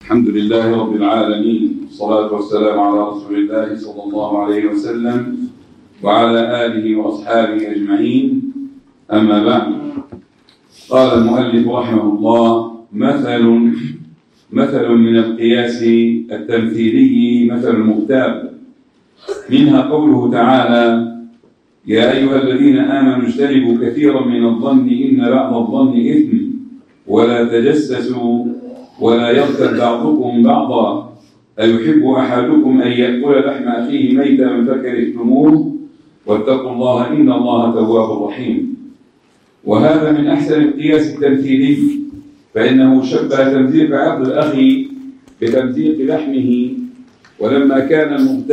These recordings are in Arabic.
الحمد لله رب العالمين، والصلاة والسلام على رسول الله صلى الله عليه وسلم وعلى آله وأصحابه أجمعين. أما بعد، قال المؤلف رحمه الله: مثل من القياس التمثيلي مثل المغتاب، منها قوله تعالى: يا أيها الذين آمنوا اجتنبوا كثيرا من الظن إن بعض الظن إثم ولا تجسسوا ولا يغتب بعضكم بعضا أيحب أحدكم أن يأكل لحم أخيه ميتا فكرهتموه واتقوا الله إن الله تواب رحيم. وهذا من أحسن القياس التمثيلي، فإنه شبه تمزيق عرض الأخ بتمزيق لحمه، ولما كان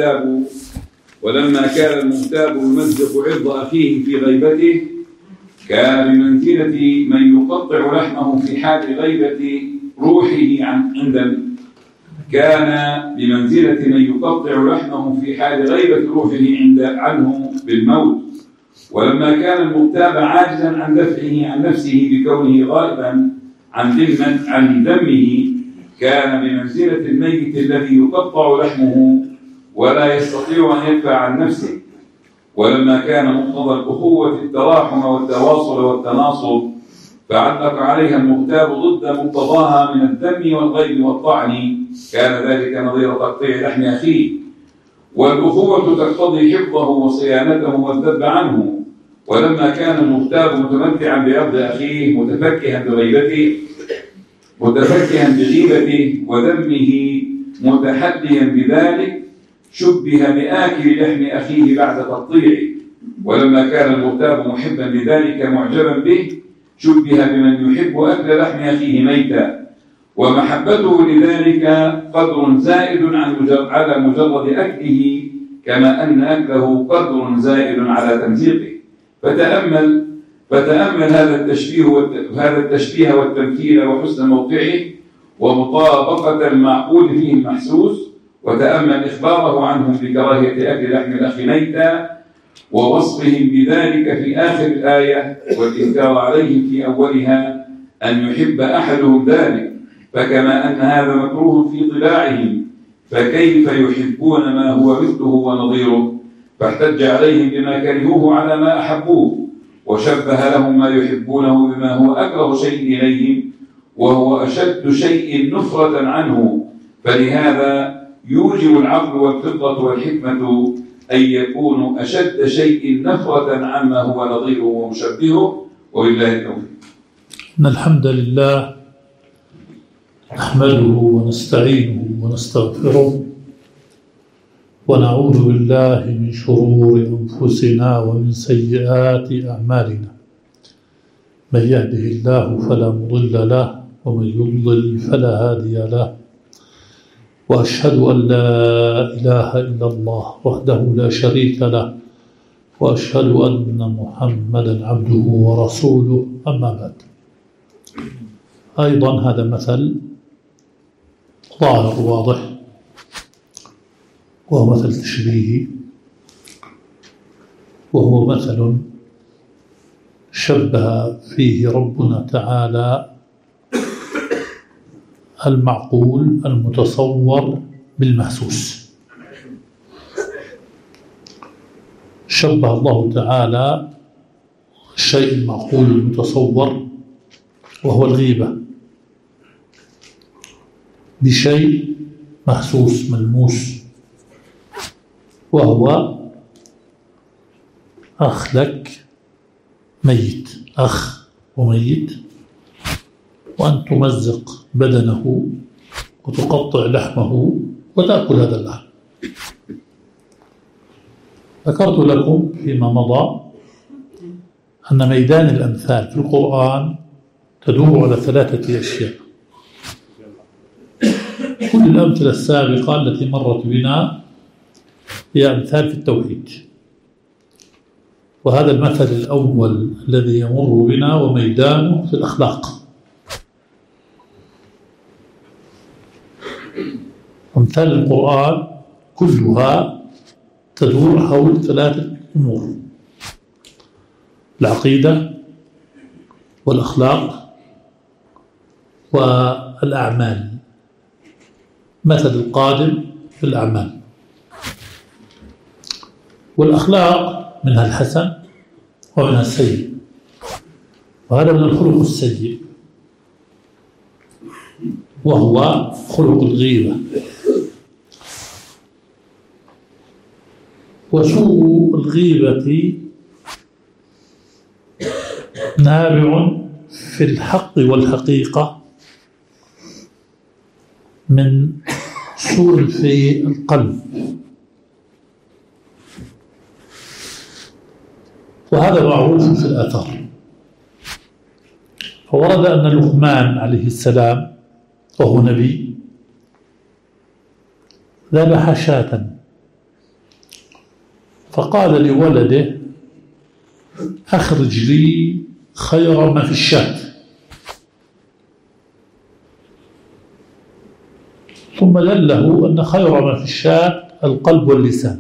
المغتاب يمزق عرض أخيه في غيبته كان بمنزلة من يقطع لحمه في حال غيبة روحه عنه بالموت. ولما كان المغتاب عاجزا عن دفعه عن نفسه بكونه غائبا عن دمه كان بمنزلة الميت الذي يقطع لحمه ولا يستطيع أن يدفع عن نفسه. ولما كان مقتضى الأخوة التراحم والتواصل والتناصر فعلق عليها المغتاب ضد مقتضاها من الذم والغيب والطعن، كان ذلك نظير تقطيع لحم أخيه. والأخوة تقتضي حفظه وصيانته والذب عنه. ولما كان المغتاب متمتعا بعرض أخيه متفكها بغيبته وذمه متحليا بذلك شبه بآكل لحم أخيه بعد تقطيعه. ولما كان المغتاب محبا لذلك معجبا به شبه بمن يحب أكل لحم أخيه ميتا، ومحبته لذلك قدر زائد على مجرد أكله، كما أن أكله قدر زائد على تمزيقه. فتأمل هذا التشبيه والتمثيل وحسن موقعه ومطابقة المعقول فيه المحسوس، وتأمل إخباره عنهم بكراهية أكل لحم الأخ ميتا ووصفهم بذلك في آخر الآية، والإنكار عليهم في أولها أن يحب أحدهم ذلك، فكما أن هذا مكروه في طباعهم فكيف يحبون ما هو مثله ونظيره؟ فاحتج عليهم بما كرهوه على ما أحبوه، وشبه لهم ما يحبونه بما هو أكره شيء إليهم وهو أشد شيء نفرة عنه. فلهذا يوجب العقل والفطرة والحكمة أن يكونوا أشد شيء نفرة عما هو نظيره ومشبهه. وبالله التوفيق. إن الحمد لله نحمده ونستعينه ونستغفره ونعوذ بالله من شرور أنفسنا ومن سيئات أعمالنا. من يهده الله فلا مضل له ومن يضلل فلا هادي له، وأشهد أن لا إله إلا الله وحده لا شريك له، وأشهد أن محمدا عبده ورسوله. أما بعد، أيضا هذا مثل ظاهر واضح، وهو مثل تشبيهي، وهو مثل شبه فيه ربنا تعالى المعقول المتصور بالمحسوس. شبه الله تعالى الشيء المعقول المتصور وهو الغيبة بشيء محسوس ملموس، وهو أخ لك ميت، أخ وميت، وأن تمزق بدنه وتقطع لحمه وتأكل هذا اللحم. ذكرت لكم فيما مضى أن ميدان الأمثال في القرآن تدور على 3 أشياء. كل الأمثلة السابقة التي مرت بنا هي أمثال في التوحيد، وهذا المثل الأول الذي يمر بنا وميدانه في الأخلاق. أمثال القرآن كلها تدور حول 3 أمور: العقيدة والأخلاق والأعمال. مثل القادم في الأعمال. والأخلاق منها الحسن ومنها السيء، وهذا من الخلق السيء وهو خلق الغيبة. وسوء الغيبة نابع في الحق والحقيقة من سوء في القلب، وهذا معروف في الآثار. فورد أن لقمان عليه السلام وهو نبي ذبح شاة، فقال لولده أخرج لي خير ما في الشاة، ثم دله أن خير ما في الشاة القلب واللسان.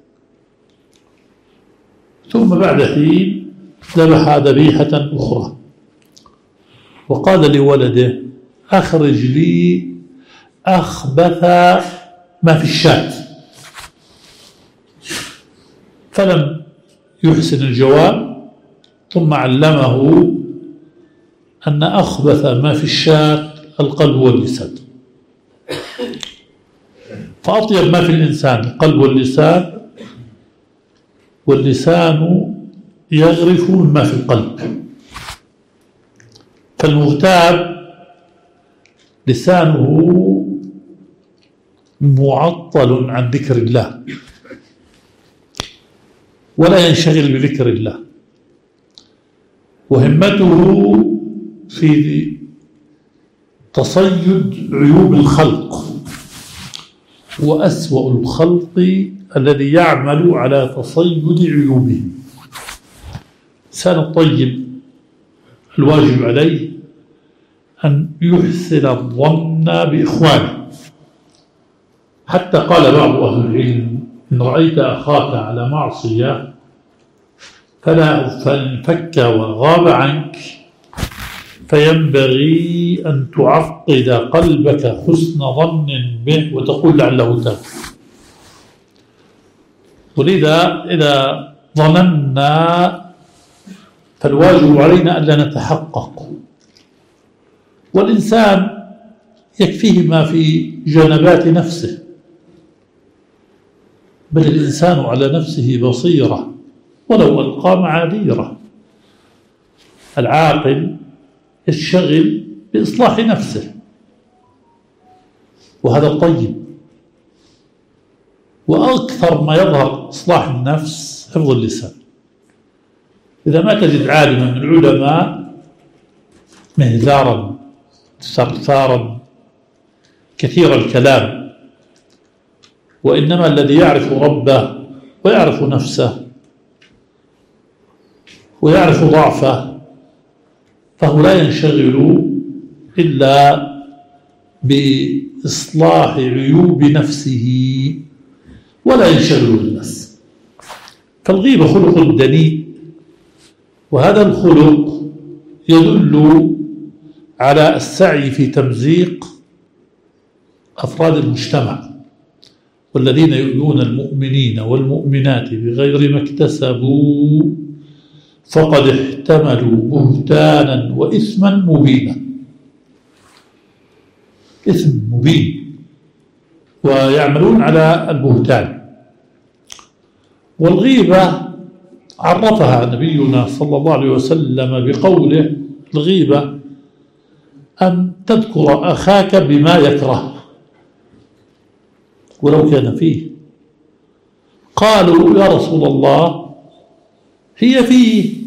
ثم بعد حين ذبح ذبيحة أخرى وقال لولده أخرج لي أخبث ما في الشاة، فلم يحسن الجواب، ثم علمه أن أخبث ما في الشاة القلب واللسان. فأطيب ما في الإنسان القلب واللسان، واللسان يغرف ما في القلب. فالمغتاب لسانه معطل عن ذكر الله ولا ينشغل بذكر الله، وهمته في تصيد عيوب الخلق، وأسوأ الخلق الذي يعمل على تصيد عيوبهم. الإنسان الطيب الواجب عليه أن يحسن الظن بإخوانه، حتى قال بعض أهل العلم إن رأيت أخاك على معصية فانفك وغاب عنك فينبغي أن تعقد قلبك حسن ظن به وتقول لعله تاب. ولذا إذا ظننا فالواجب علينا ألا نتحقق، والإنسان يكفيه ما في جنبات نفسه، بل الإنسان على نفسه بصيرة ولو ألقى معاذيره. العاقل يشتغل بإصلاح نفسه، وهذا الطيب. وأكثر ما يظهر إصلاح النفس حفظ اللسان. إذا ما تجد عالما من العلماء مهذارا ثرثارا كثير الكلام، وإنما الذي يعرف ربه ويعرف نفسه ويعرف ضعفه فهو لا ينشغل إلا بإصلاح عيوب نفسه ولا ينشغل بالناس. فالغيبة خلق دنيء، وهذا الخلق يدل على السعي في تمزيق أفراد المجتمع، والذين يؤذون المؤمنين والمؤمنات بغير ما اكتسبوا فقد احتملوا بهتانا وإثما مبينا. إثم مبين، ويعملون على البهتان. والغيبة عرفها نبينا صلى الله عليه وسلم بقوله: الغيبة أن تذكر أخاك بما يكره ولو كان فيه. قالوا: يا رسول الله هي فيه.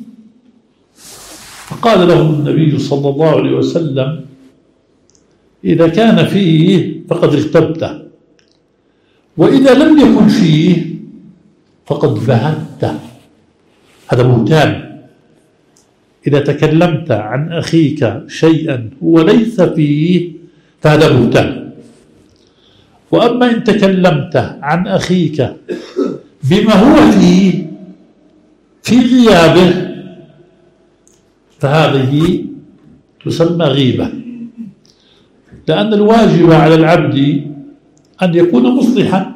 فقال لهم النبي صلى الله عليه وسلم: إذا كان فيه فقد اغتبته، وإذا لم يكن فيه فقد بهته. هذا بهتان. إذا تكلمت عن أخيك شيئا هو ليس فيه فهذا بهتان. وأما إن تكلمت عن أخيك بما هو فيه في غيابه فهذه تسمى غيبة. لأن الواجب على العبد أن يكون مصلحا،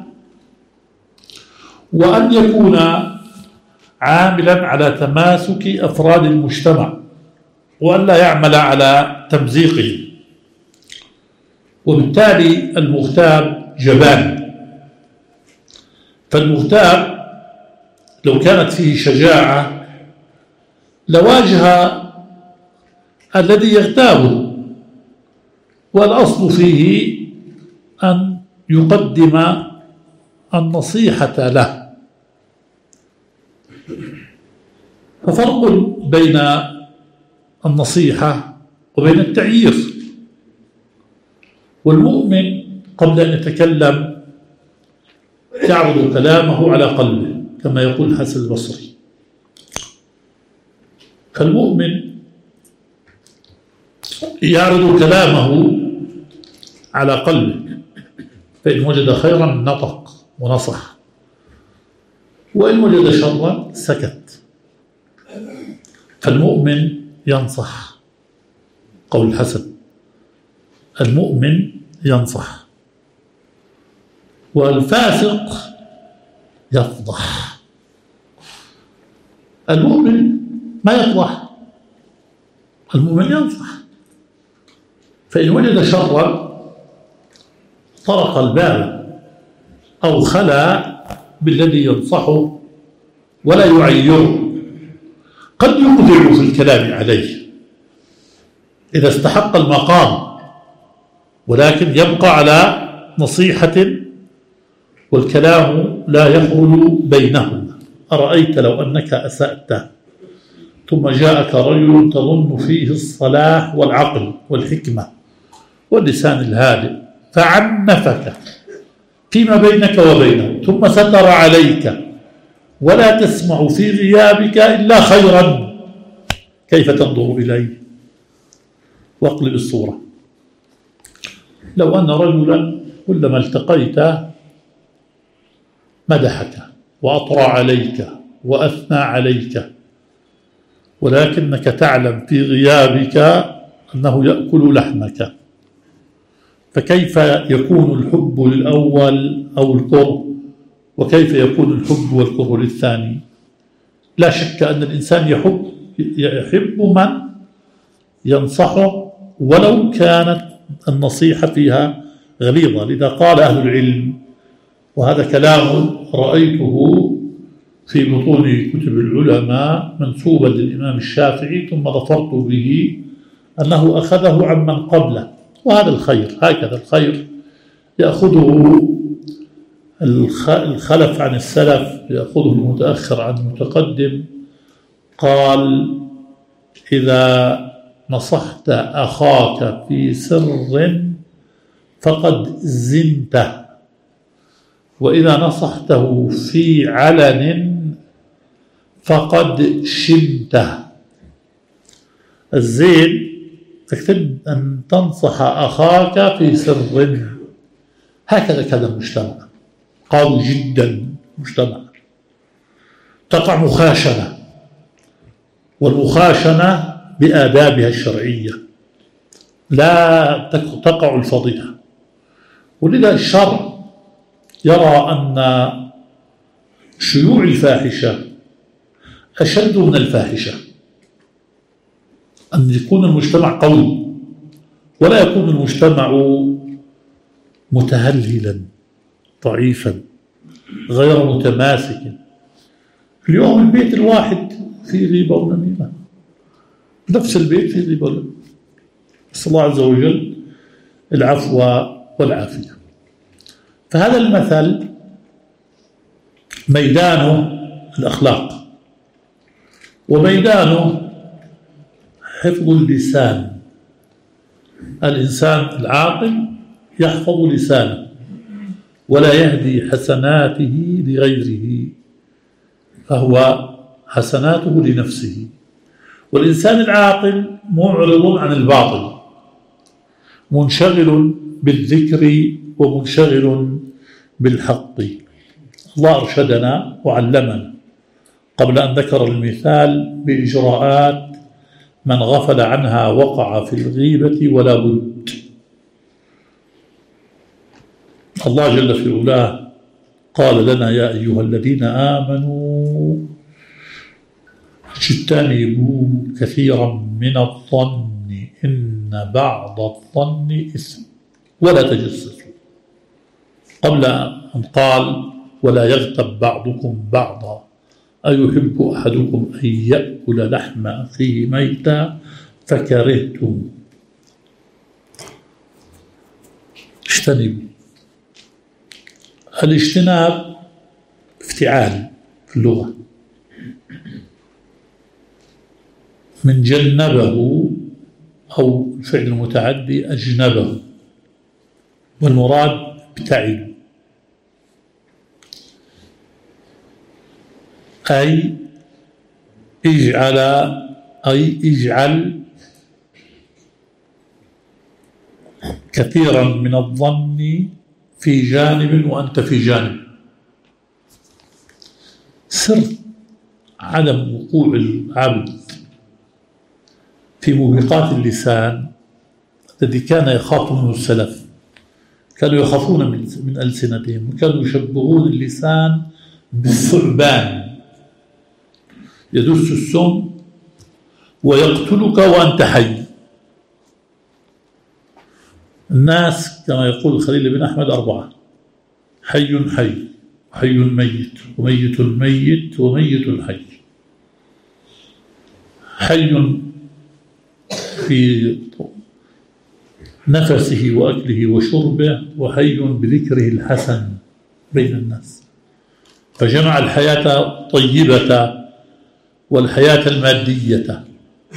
وأن يكون عاملا على تماسك أفراد المجتمع، وأن لا يعمل على تمزيقه. وبالتالي المغتاب جبان. فالمغتاب لو كانت فيه شجاعة لواجه الذي يغتابه، والأصل فيه أن يقدم النصيحة له. ففرق بين النصيحة وبين التعيير. والمؤمن قبل أن يتكلم يعرض كلامه على قلبه كما يقول الحسن البصري. فالمؤمن يعرض كلامه على قلبه، فإن وجد خيرا نطق ونصح، وإن وجد شرا سكت. فالمؤمن ينصح، قول الحسن: المؤمن ينصح. والفاسق يفضح. المؤمن ما يفضح، المؤمن ينصح. فإن وجد شرا طرق الباب أو خلا بالذي ينصحه ولا يعيره. قد يقدر في الكلام عليه إذا استحق المقام، ولكن يبقى على نصيحة والكلام لا يخرج بينهما. أرأيت لو أنك أسأت ثم جاءك رجل تظن فيه الصلاح والعقل والحكمة واللسان الهادئ فعنفك فيما بينك وبينه ثم ستر عليك ولا تسمع في غيابك إلا خيرا، كيف تنظر إليه؟ واقلب الصورة. لو أن رجلا كلما التقيت مدحك وأطرى عليك وأثنى عليك، ولكنك تعلم في غيابك أنه يأكل لحمك، فكيف يكون الحب للأول أو الكره، وكيف يكون الحب والكره للثاني؟ لا شك أن الإنسان يحب من ينصحه ولو كانت النصيحة فيها غليظة. لذا قال أهل العلم، وهذا كلام رأيته في بطون كتب العلماء منسوبا للإمام الشافعي ثم ظفرت به، أنه أخذه عمن قبله. وهذا الخير، هكذا الخير يأخذه الخلف عن السلف، يأخذه المتأخر عن المتقدم. قال: إذا نصحت أخاك في سر فقد زنته، وإذا نصحته في علن فقد شنته. الزين تكتب أن تنصح أخاك في سر. هكذا كذا المجتمع قوي جدا، مجتمع تقع مخاشنة، والمخاشنة بآدابها الشرعية لا تقع الفضيحة. ولذا الشرع يرى أن شيوع الفاحشة أشد من الفاحشة، أن يكون المجتمع قوي ولا يكون المجتمع متهلهلا ضعيفا غير متماسك. اليوم البيت الواحد فيه غيبة ونميمة، نفس البيت فيه غيبة ونميمة. نسأل الله عز وجل العفو والعافية. فهذا المثل ميدانه الأخلاق، وميدانه حفظ اللسان. الإنسان العاقل يحفظ لسانه ولا يهدي حسناته لغيره، فهو حسناته لنفسه. والإنسان العاقل معرض عن الباطل، منشغل بالذكر ومنشغل بالحق. الله أرشدنا وعلمنا قبل أن ذكر المثال بإجراءات من غفل عنها وقع في الغيبة ولا بد. الله جل في علاه قال لنا يا أيها الذين آمنوا اجتنبوا كثيرا من الظن إن بعض الظن إثم ولا تجسسوا، قبل أن قال ولا يغتب بعضكم بعضا أيحب أحدكم أن يأكل لحم أخيه ميتا فكرهتم. اجتنبوا. الاجتناب افتعال في اللغة، من جنبه أو الفعل المتعدي أجنبه، والمراد ابتعدوا، أي اجعل كثيرا من الظن في جانب وأنت في جانب. سر عدم وقوع العبد في موبقات اللسان الذي كان يخاف منه السلف، كانوا يخافون من ألسنتهم، وكانوا يشبهون اللسان بالثعبان يدس السم ويقتلك وأنت حي. الناس كما يقول الخليل بن أحمد 4: حي حي، وحي ميت، وميت الميت، وميت الحي. حي في نفسه وأكله وشربه، وحي بذكره الحسن بين الناس، فجمع الحياة الطيبة والحياة المادية.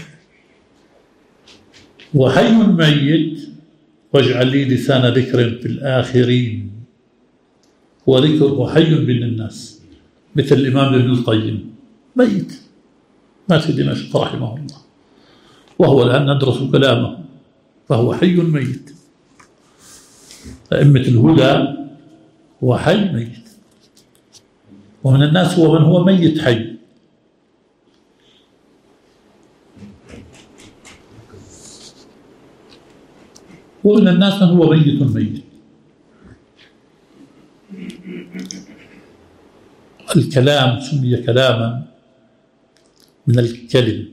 وحي ميت واجعل لي لسان ذكر في الآخرين، هو ذكر وحي بين الناس، مثل الإمام ابن القيم ميت مات في دمشق رحمه الله، وهو الآن ندرس كلامه، فهو حي ميت. أئمة الهدى هو حي ميت، ومن الناس هو من هو ميت حي. ومن الناس من هو ميت ميت. الكلام سمي كلاما من الكلم،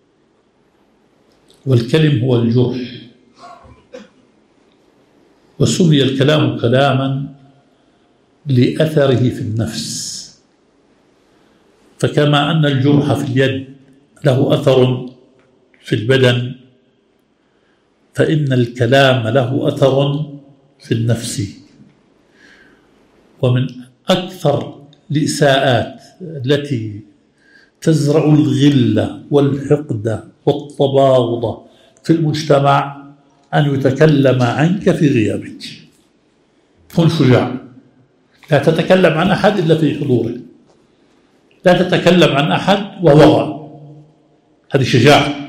والكلم هو الجرح، وسمي الكلام كلاما لأثره في النفس. فكما أن الجرح في اليد له أثر في البدن، فإن الكلام له أثر في النفس. ومن أكثر الإساءات التي تزرع الغل والحقد والتباغض في المجتمع أن يتكلم عنك في غيابك. كن شجاع، لا تتكلم عن أحد إلا في حضوره، لا تتكلم عن أحد وهو غائب، هذه شجاعة.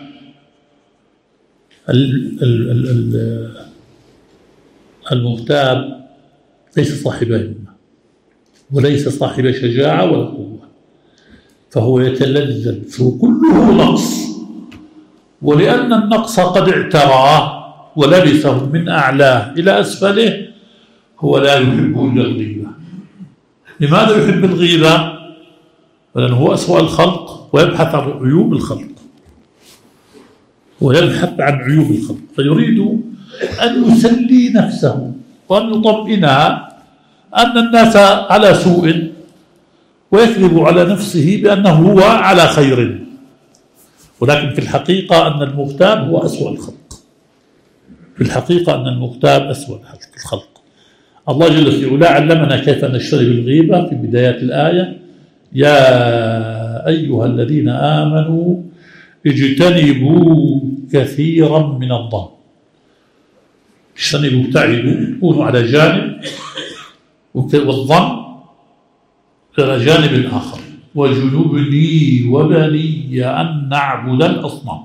المغتاب ليس صاحب همة، وليس صاحب شجاعة ولا قوة، فهو يتلذذ، فكله نقص. ولأن النقص قد اعتراه ولبسه من أعلاه إلى أسفله، هو لا يحب إلا الغيبة. لماذا يحب الغيبة؟ لأنه هو أسوأ الخلق ويبحث عن عيوب الخلق، ويبحث عن عيوب الخلق، فيريد أن يسلي نفسه وأن يطمئنها أن الناس على سوء، ويكذب على نفسه بأنه هو على خير. ولكن في الحقيقة أن المغتاب هو أسوأ الخلق، في الحقيقة أن المغتاب أسوأ الخلق. الله جل في علاه علمنا كيف نجتنب الغيبة في بدايات الآية: يا أيها الذين آمنوا اجتنبوا كثيرا من الظن. اجتنبوا، ابتعدوا، كونوا على جانب، والظن على جانب آخر. وجنبني وبني أن نعبد الأصنام.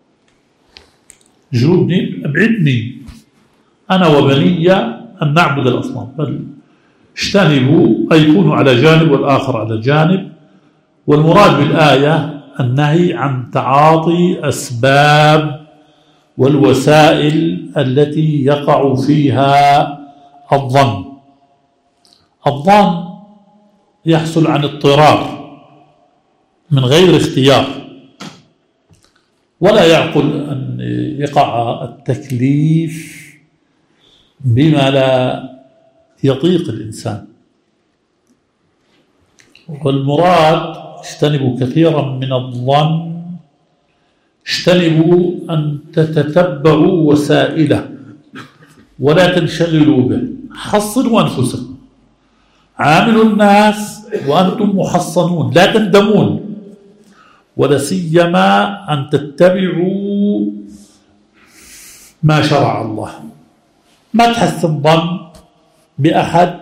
جنبني، ابعدني أنا وبني أن نعبد الأصنام. بل اجتنبوا أي كونوا على جانب والآخر على جانب. والمراد بالآية النهي عن تعاطي أسباب والوسائل التي يقع فيها الظن، الظن يحصل عن اضطرار من غير اختيار، ولا يعقل أن يقع التكليف بما لا يطيق الإنسان. والمراد اجتنبوا كثيرا من الظن، اجتنبوا أن تتتبعوا وسائله ولا تنشغلوا به. حصنوا أنفسكم، عاملوا الناس وأنتم محصنون لا تندمون، ولا سيما أن تتبعوا ما شرع الله. ما تحسن ظن بأحد،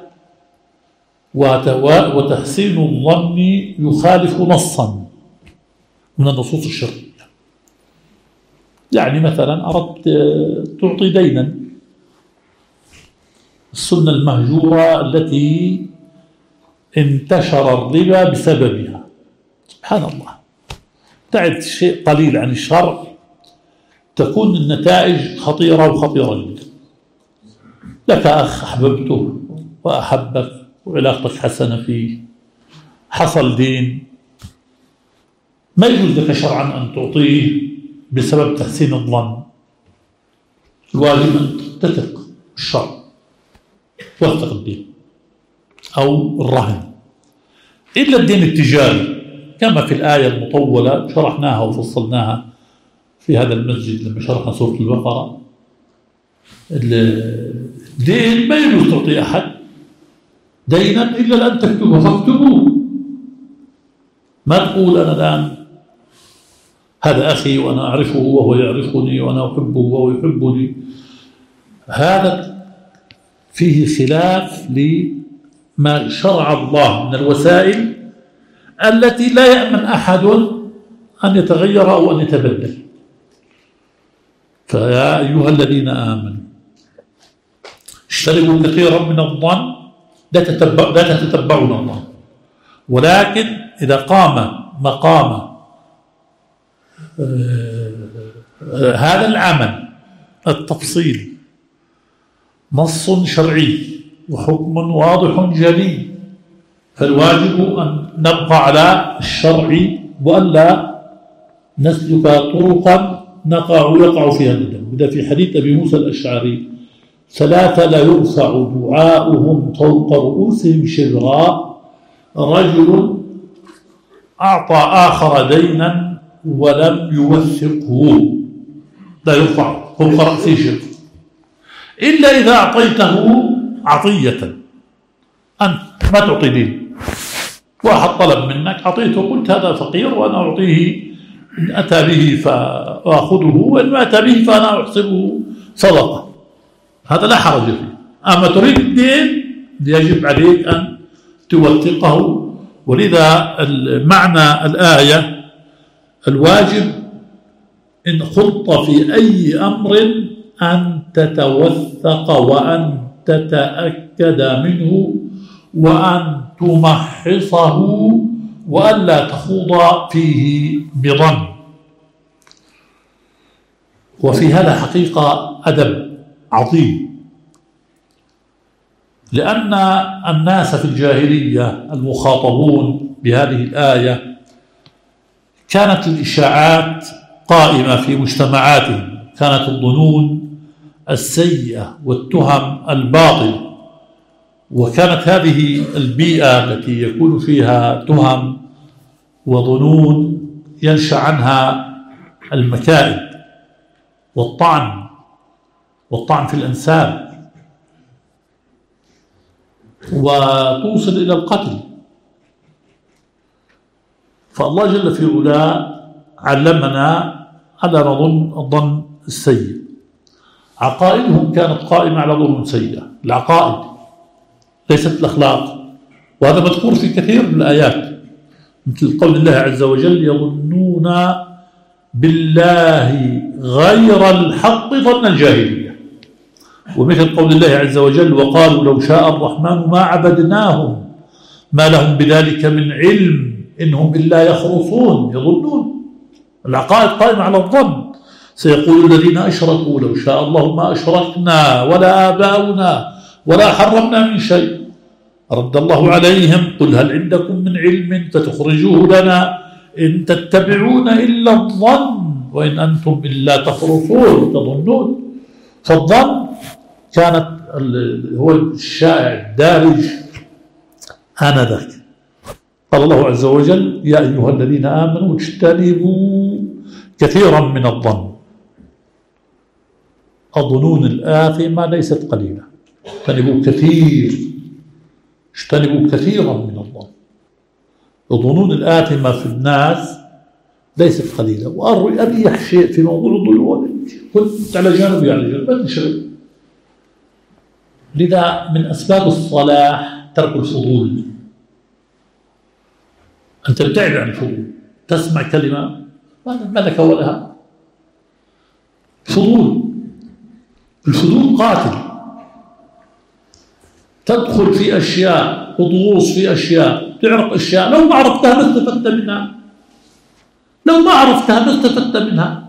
وتحسين الظن يخالف نصا من النصوص الشرعية. يعني مثلا أردت تعطي دينا، السنة المهجورة التي انتشر الربا بسببها، سبحان الله، تعد شيء قليل عن الشرع تكون النتائج خطيرة وخطيرة جدا. لك أخ أحببته وأحبك وعلاقتك حسنة فيه، حصل دين، ما يجوز لك شرعا أن تعطيه بسبب تحسين الظن. الواجب أن تتفق الشرع وثق الدين أو الرهن، إلا الدين التجاري كما في الآية المطولة شرحناها وفصلناها في هذا المسجد لما شرحنا سورة البقرة. الدين ما يجوز تعطي أحد دينا إلا أن تكتبه، فاكتبوه. ما تقول أنا الآن هذا أخي وأنا أعرفه وهو يعرفني وأنا أحبه وهو يحبني. هذا فيه خلاف لما شرع الله من الوسائل التي لا يأمن أحد أن يتغير أو أن يتبدل. فيا أيها الذين آمنوا اجتنبوا كثيرا من الظن، لا تتبعون الله، ولكن إذا قام مقام هذا العمل التفصيلي نص شرعي وحكم واضح جلي، فالواجب أن نبقى على الشرع وألا نسلك طرقا يقع فيها الندم. إذا في حديث أبي موسى الأشعري: ثلاثة لا يرفع دعاؤهم فوق رؤوسهم شبرا: رجل أعطى آخر دينا ولم يوثقه، لا يرفع فوق رأسه شبر، إلا إذا أعطيته عطية. أنت ما تعطي دين، واحد طلب منك أعطيته، قلت هذا فقير وأنا أعطيه، إن أتى به فأخذه وإن ما أتى به فأنا أحسبه صدقة، هذا لا حرج فيه. أما تريد الدين يجب عليك أن توثقه. ولذا معنى الآية: الواجب إن خضت في أي أمر أن تتوثق وأن تتأكد منه وأن تمحصه وألا تخوض فيه بظن. وفي هذا حقيقة أدب عظيم، لأن الناس في الجاهلية المخاطبون بهذه الآية كانت الإشاعات قائمة في مجتمعاتهم، كانت الظنون السيئة والتهم الباطلة، وكانت هذه البيئة التي يكون فيها تهم وظنون ينشأ عنها المكائد والطعن في الأنساب، وتوصل إلى القتل. فالله جل في علاه علمنا ألا نظن الظن السيء. عقائدهم كانت قائمة على ظنون سيئة، العقائد ليست الأخلاق، وهذا مذكور في كثير من الآيات، مثل قول الله عز وجل: يظنون بالله غير الحق ظن الجاهلية. ومثل قول الله عز وجل: وقالوا لو شاء الرحمن ما عبدناهم ما لهم بذلك من علم إنهم إلا يخرصون. يظنون، العقائد قائمة على الظن. سيقول الذين أشركوا لو شاء الله ما أشركنا ولا آباؤنا ولا حرمنا من شيء. رد الله عليهم: قل هل عندكم من علم فتخرجوه لنا إن تتبعون إلا الظن وإن أنتم إلا تخرصون تظنون. فالظن كانت هو الشائع الدارج آنذاك. قال الله عز وجل: يا أيها الذين آمنوا اجتنبوا كثيرا من الظن. الظنون الآثمة ليست قليلة. اجتنبوا كثيرا من الظن. الظنون الآثمة في الناس ليست قليلة. وأريح شيء في موضوع الظنون كنت على جانب ما تشغل. لذا من أسباب الصلاح ترك الفضول. أن تبتعد عن الفضول. تسمع كلمة ما لك ولها فضول. الفضول قاتل. تدخل في أشياء وتغوص في أشياء، تعرف أشياء لو ما عرفتها ما استفدت منها.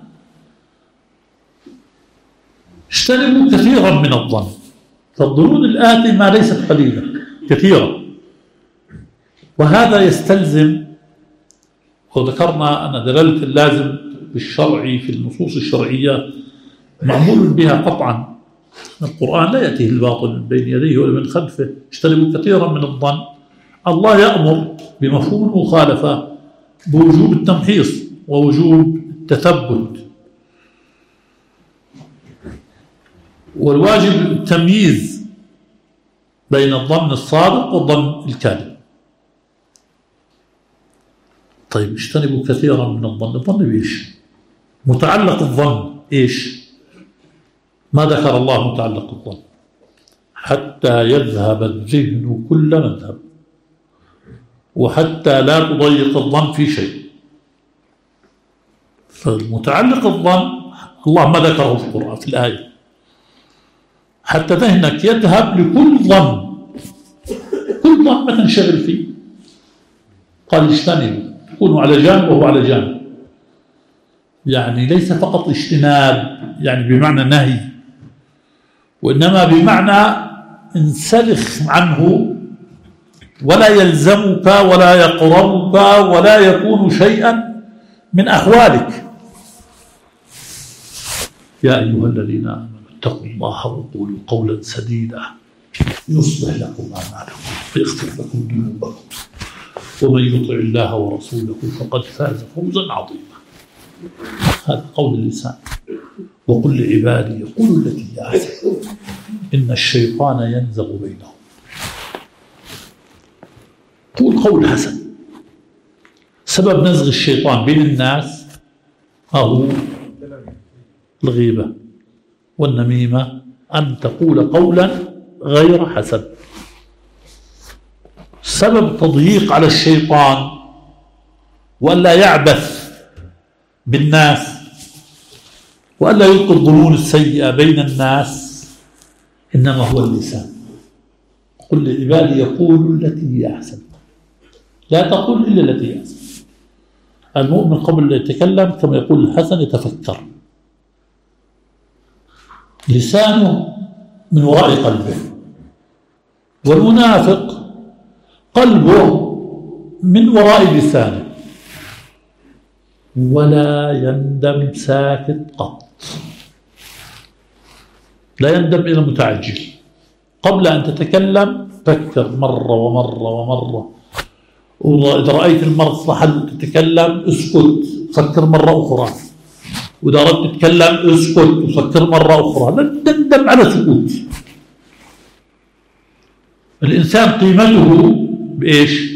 اجتنبوا كثيرا من الظن. فالظنون الآثمة ليست قليلة، كثيرة. وهذا يستلزم، وذكرنا أن دلالة اللازم بالشرعي في النصوص الشرعية معمول بها قطعا. القرآن لا يأتيه الباطل من بين يديه ولا من خلفه. اجتنبوا كثيرا من الظن. الله يأمر بمفهوم المخالفة بوجوب التمحيص ووجوب التثبت، والواجب التمييز بين الظن الصادق والظن الكاذب. طيب اجتنبوا كثيرا من الظن. الظن بإيش؟ متعلق الظن إيش؟ ما ذكر الله متعلق الظن: حتى يذهب الذهن كل مذهب، وحتى لا تضيق الظن في شيء. فالمتعلق الظن الله ما ذكره في القرآن في الآية. حتى ذهنك يذهب لكل ظن، كل ظن ما تنشغل فيه. قال اجتنبوا، تكونوا على جانب وهو على جانب. يعني ليس فقط اجتناب يعني بمعنى نهي، وإنما بمعنى انسلخ عنه ولا يلزمك ولا يقربك ولا يكون شيئا من أحوالك. يا أيها الذين آمنوا اتقوا الله وقولوا قولا سديدا يصلح لكم أعمالكم ويغفر لكم ذنوبكم ومن يطع الله ورسوله فقد فاز فوزا عظيما. هذا قول اللسان. وقل لعبادي يقولوا التي هي أحسن إن الشيطان ينزغ بينهم. قول قول حسن. سبب نزغ الشيطان بين الناس هو الغيبة والنميمة، أن تقول قولا غير حسن. سبب تضييق على الشيطان وألا يعبث بالناس وألا يلقي الظنون السيئة بين الناس إنما هو اللسان. قل لعبادي يقولوا التي هي أحسن. لا تقول إلا التي هي أحسن. المؤمن قبل أن يتكلم كما يقول الحسن يتفكر. لسانه من وراء قلبه، والمنافق قلبه من وراء لسانه. ولا يندم ساكت قط. لا يندم إلى متعجل. قبل أن تتكلم فكر مرة ومرة ومرة. وإذا رأيت المصلحة تتكلم اسكت، فكر مرة أخرى. وإذا أردت تتكلم اسكت وفكر مرة أخرى. لا تندم على سكوت. الإنسان قيمته بإيش؟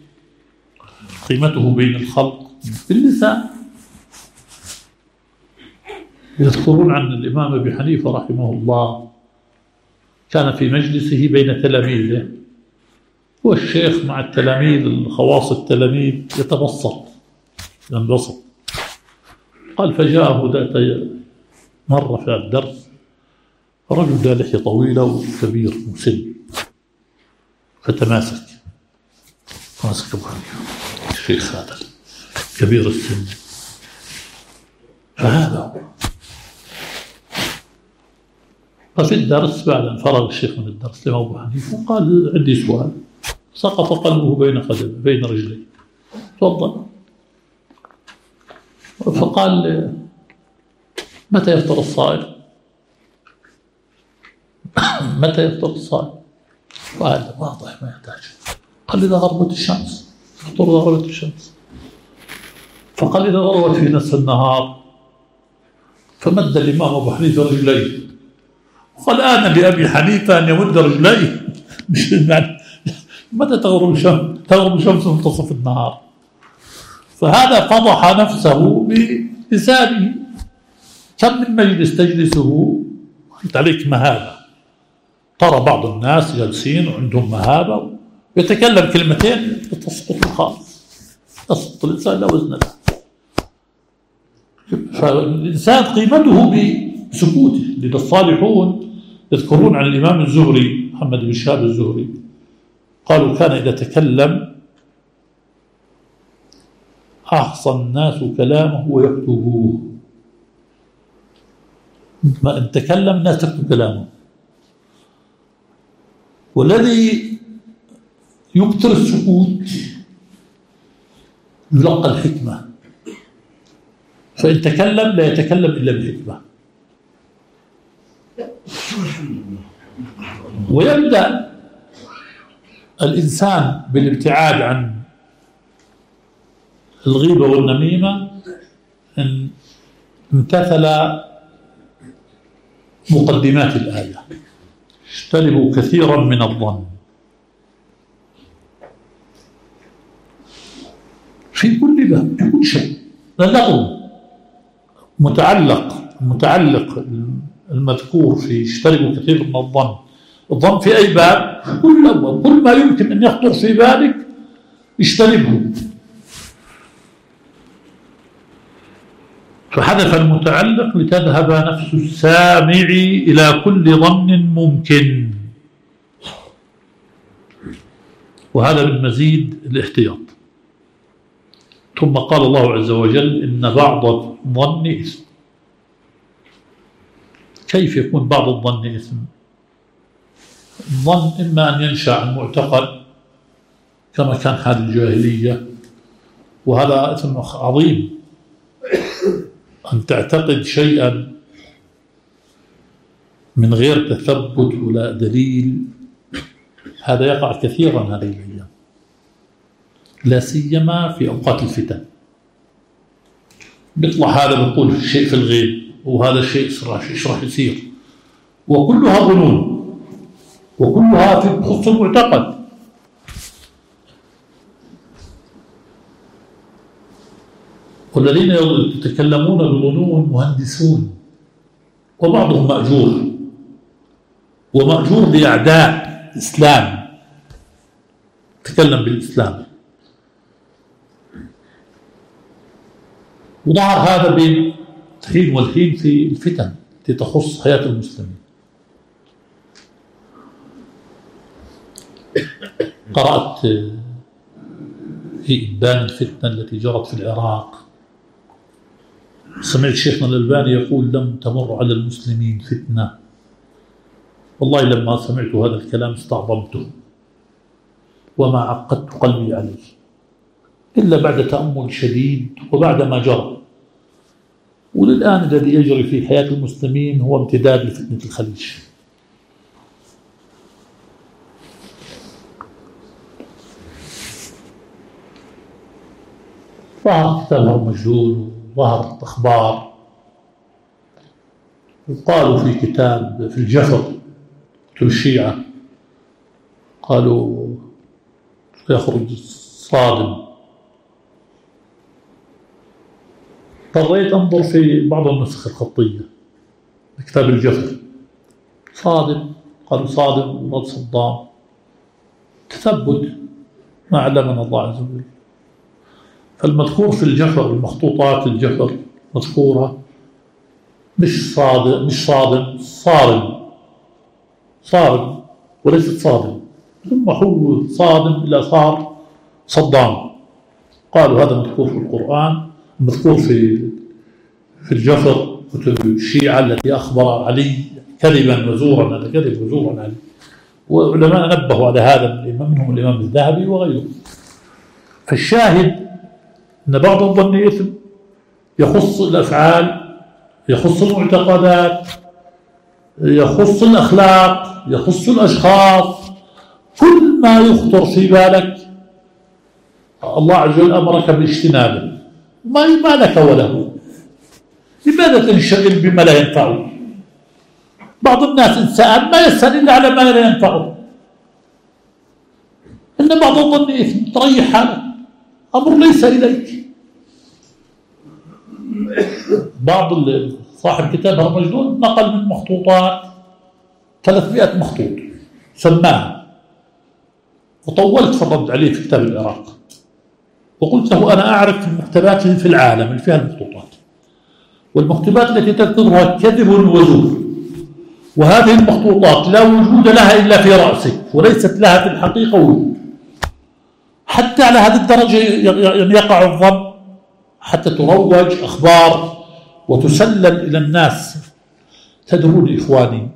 قيمته بين الخلق باللسان. يذكرون عن الإمام أبي حنيفة رحمه الله كان في مجلسه بين تلاميذه، والشيخ مع التلاميذ خواص التلاميذ ينبسط. قال فجاءه ذات مرة في الدرس رجل ذا لحية طويلة وكبير مسن، فتماسك أبو حنيفة الشيخ هذا كبير السن. فهذا ففي الدرس بعد أن فرغ الشيخ من الدرس لأبو حنيفة قال عندي سؤال. سقط قلبه بين رجليه. تفضل. فقال متى يفطر الصائم؟ متى يفطر الصائم؟ قال واضح ما يحتاج. قال إذا غربت الشمس. فطر إذا غربت الشمس. فقال إذا غربت في نصف النهار. فمد الإمام أبو حنيفة رجليه. قال آن لأبي حنيفة أن يمد رجليه. مش المعنى متى تغرب الشمس؟ تغرب الشمس منتصف النهار. فهذا فضح نفسه بلسانه. كم من مجلس تجلسه قلت عليك مهابة. ترى بعض الناس جالسين وعندهم مهابة يتكلم كلمتين تسقط خالص. تسقط الإنسان لا وزن له. فالإنسان قيمته بسكوته. لذا الصالحون يذكرون عن الإمام الزهري محمد بن شهاب الزهري قالوا كان إذا تكلم أحصى الناس كلامه ويكتبوه. ما إن تكلم الناس تكتب كلامه. والذي يكثر السكوت يلقى الحكمة. فإن تكلم لا يتكلم إلا بحكمة. ويبدأ الإنسان بالابتعاد عن الغيبة والنميمة إن امتثل مقدمات الآية. اجتنبوا كثيرا من الظن. في كل باب في كل شيء. اللغو متعلق المذكور في اجتنبوا كثير من الظن. الظن في أي باب؟ كل ما يمكن أن يخطر في بالك اجتنبه. فحذف المتعلق لتذهب نفس السامع إلى كل ظن ممكن. وهذا من مزيد الاحتياط. ثم قال الله عز وجل إن بعض الظن إثم. كيف يكون بعض الظن إثم؟ الظن إما أن ينشأ عن معتقد كما كان حال الجاهلية، وهذا إثم عظيم. أن تعتقد شيئا من غير تثبت ولا دليل، هذا يقع كثيرا هذه الأيام، لا سيما في أوقات الفتن. بيطلع هذا بيقول شيء في الغيب وهذا الشيء إيش راح يصير، وكلها ظنون وكلها في خصوص المعتقد. والذين يتكلمون بظنون مهندسون، وبعضهم مأجور، ومأجور بأعداء الإسلام، تكلم بالإسلام. وظهر هذا بين الحين والحين في الفتن التي تخص حياة المسلمين. قرأت في إبان الفتنة التي جرت في العراق، سمعت شيخنا الألباني يقول لم تمر على المسلمين فتنة. والله لما سمعت هذا الكلام استعظمته وما عقدت قلبي عليه إلا بعد تأمل شديد وبعد ما جرى. وللآن الذي يجري في حياة المسلمين هو امتداد لفتنة الخليج. ظهر كتاب هرمجدون وظهرت أخبار، وقالوا في كتاب في الجفر كتب الشيعة قالوا يخرج صادم. اضطريت أنظر في بعض النسخ الخطية كتاب الجفر، صادم، قالوا صادم ضد صدام، تثبت ما علمنا الله عز وجل. فالمذكور في الجفر، المخطوطات الجفر مذكورة مش صادم، صارم وليست صادم، ثم حول صادم إلى صار صدام. قالوا هذا مذكور في القرآن، مذكور في الجفر كتب الشيعة التي أخبر علي كذبا وزورا، هذا كذب وزورا علي، وعلماء نبهوا على هذا منهم الإمام الذهبي وغيره. فالشاهد أن بعض الظن إثم يخص الأفعال، يخص المعتقدات، يخص الأخلاق، يخص الأشخاص، كل ما يخطر في بالك الله عز وجل أمرك باجتنابه، ما لك وله. لماذا تنشغل بما لا ينفعه؟ بعض الناس إن سأل ما يسأل إلا على ما لا ينفعه. إن بعض الظن إثم، تريح حالك، أمر ليس إليك. بعض صاحب كتاب هرمجنون نقل من مخطوطات 300 مخطوط سماها، وطولت في الرد عليه في كتاب العراق، وقلت له أنا أعرف المكتبات في العالم اللي فيها المخطوطات، والمكتبات التي تذكرها كذب وزور، وهذه المخطوطات لا وجود لها إلا في رأسك، وليست لها في الحقيقة وجود. حتى على هذه الدرجة يقع الظن، حتى تروج أخبار وتسلل إلى الناس. تدرون إخواني،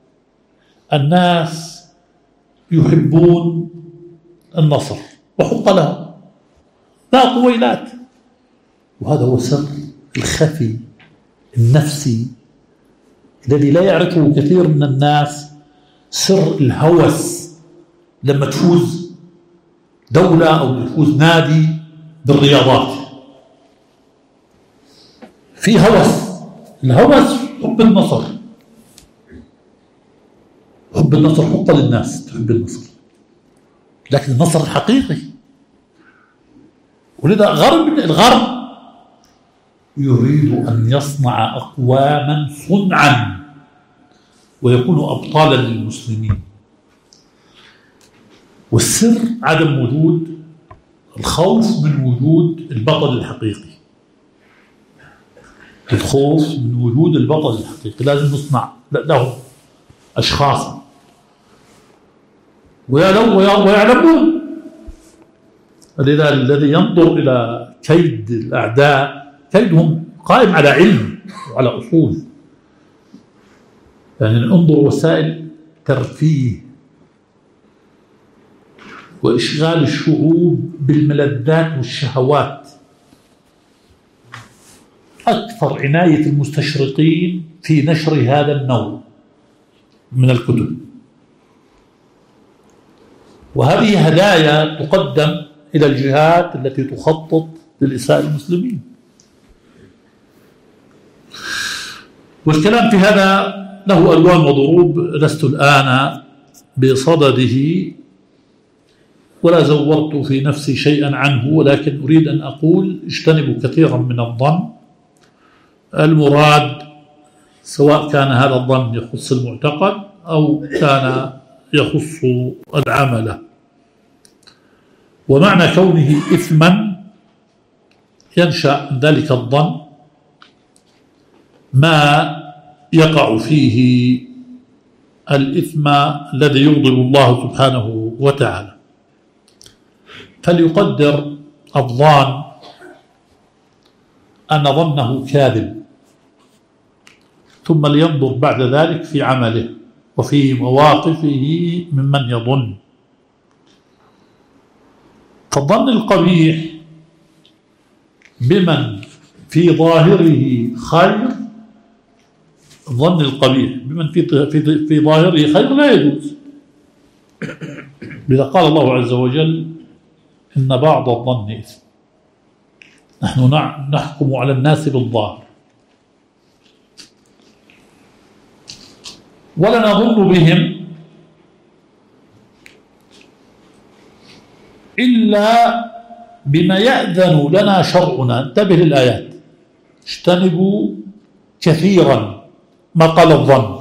الناس يحبون النصر وحق لهم، لا طويلات، وهذا هو سر الخفي النفسي الذي لا يعرفه كثير من الناس، سر الهوس. لما تفوز دولة أو تفوز نادي بالرياضات في هوس، الهوس حب النصر، حب النصر حق للناس تحب النصر، لكن النصر الحقيقي. ولذا الغرب يريد أن يصنع أقواما صنعا ويكونوا أبطالا للمسلمين، والسر عدم وجود الخوف من وجود البطل الحقيقي. الخوف من وجود البطل الحقيقي، لازم نصنع له أشخاصا ويعلمون. لذا الذي ينظر إلى كيد الأعداء كيدهم قائم على علم وعلى أصول. يعني انظر وسائل ترفيه وإشغال الشعوب بالملذات والشهوات. أكثر عناية المستشرقين في نشر هذا النوع من الكتب، وهذه هدايا تقدم إلى الجهات التي تخطط للإساءة المسلمين. والكلام في هذا له ألوان وضروب، لست الآن بصدده ولا زورت في نفسي شيئا عنه، ولكن أريد أن أقول اجتنبوا كثيرا من الظن. المراد سواء كان هذا الظن يخص المعتقد أو كان يخص العمل. ومعنى كونه إثما ينشأ من ذلك الظن ما يقع فيه الإثم الذي يغضب الله سبحانه وتعالى. فليقدر الظان أن ظنه كاذب، ثم لينظر بعد ذلك في عمله وفي مواقفه ممن يظن. فالظن القبيح بمن في ظاهره خير، الظن القبيح بمن في ظاهره خير لا يجوز. لذا قال الله عز وجل إن بعض الظن إثم. نحن نحكم على الناس بالظاهر ولا نظن بهم إلا بما يأذن لنا شرعنا. انتبه للآيات، اجتنبوا كثيرا، ما قال الظن،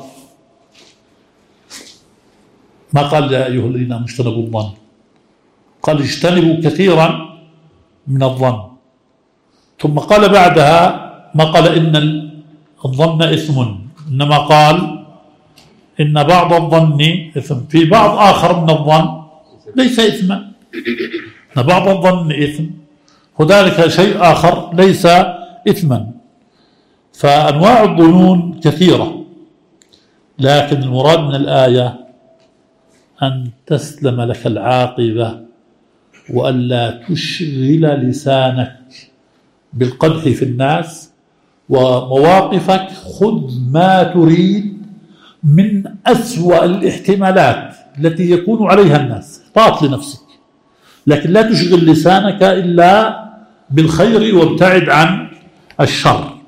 ما قال يا أيها الذين آمنوا اجتنبوا الظن، قال اجتنبوا كثيرا من الظن، ثم قال بعدها ما قال إن الظن إثم، إنما قال إن بعض الظن إثم، في بعض آخر من الظن ليس إثما. إن بعض الظن إثم وذلك شيء آخر ليس إثما. فأنواع الظنون كثيرة، لكن المراد من الآية أن تسلم لك العاقبة وألا تشغل لسانك بالقدح في الناس ومواقفك. خذ ما تريد من أسوأ الاحتمالات التي يكون عليها الناس، احتاط لنفسك، لكن لا تشغل لسانك إلا بالخير وابتعد عن الشر.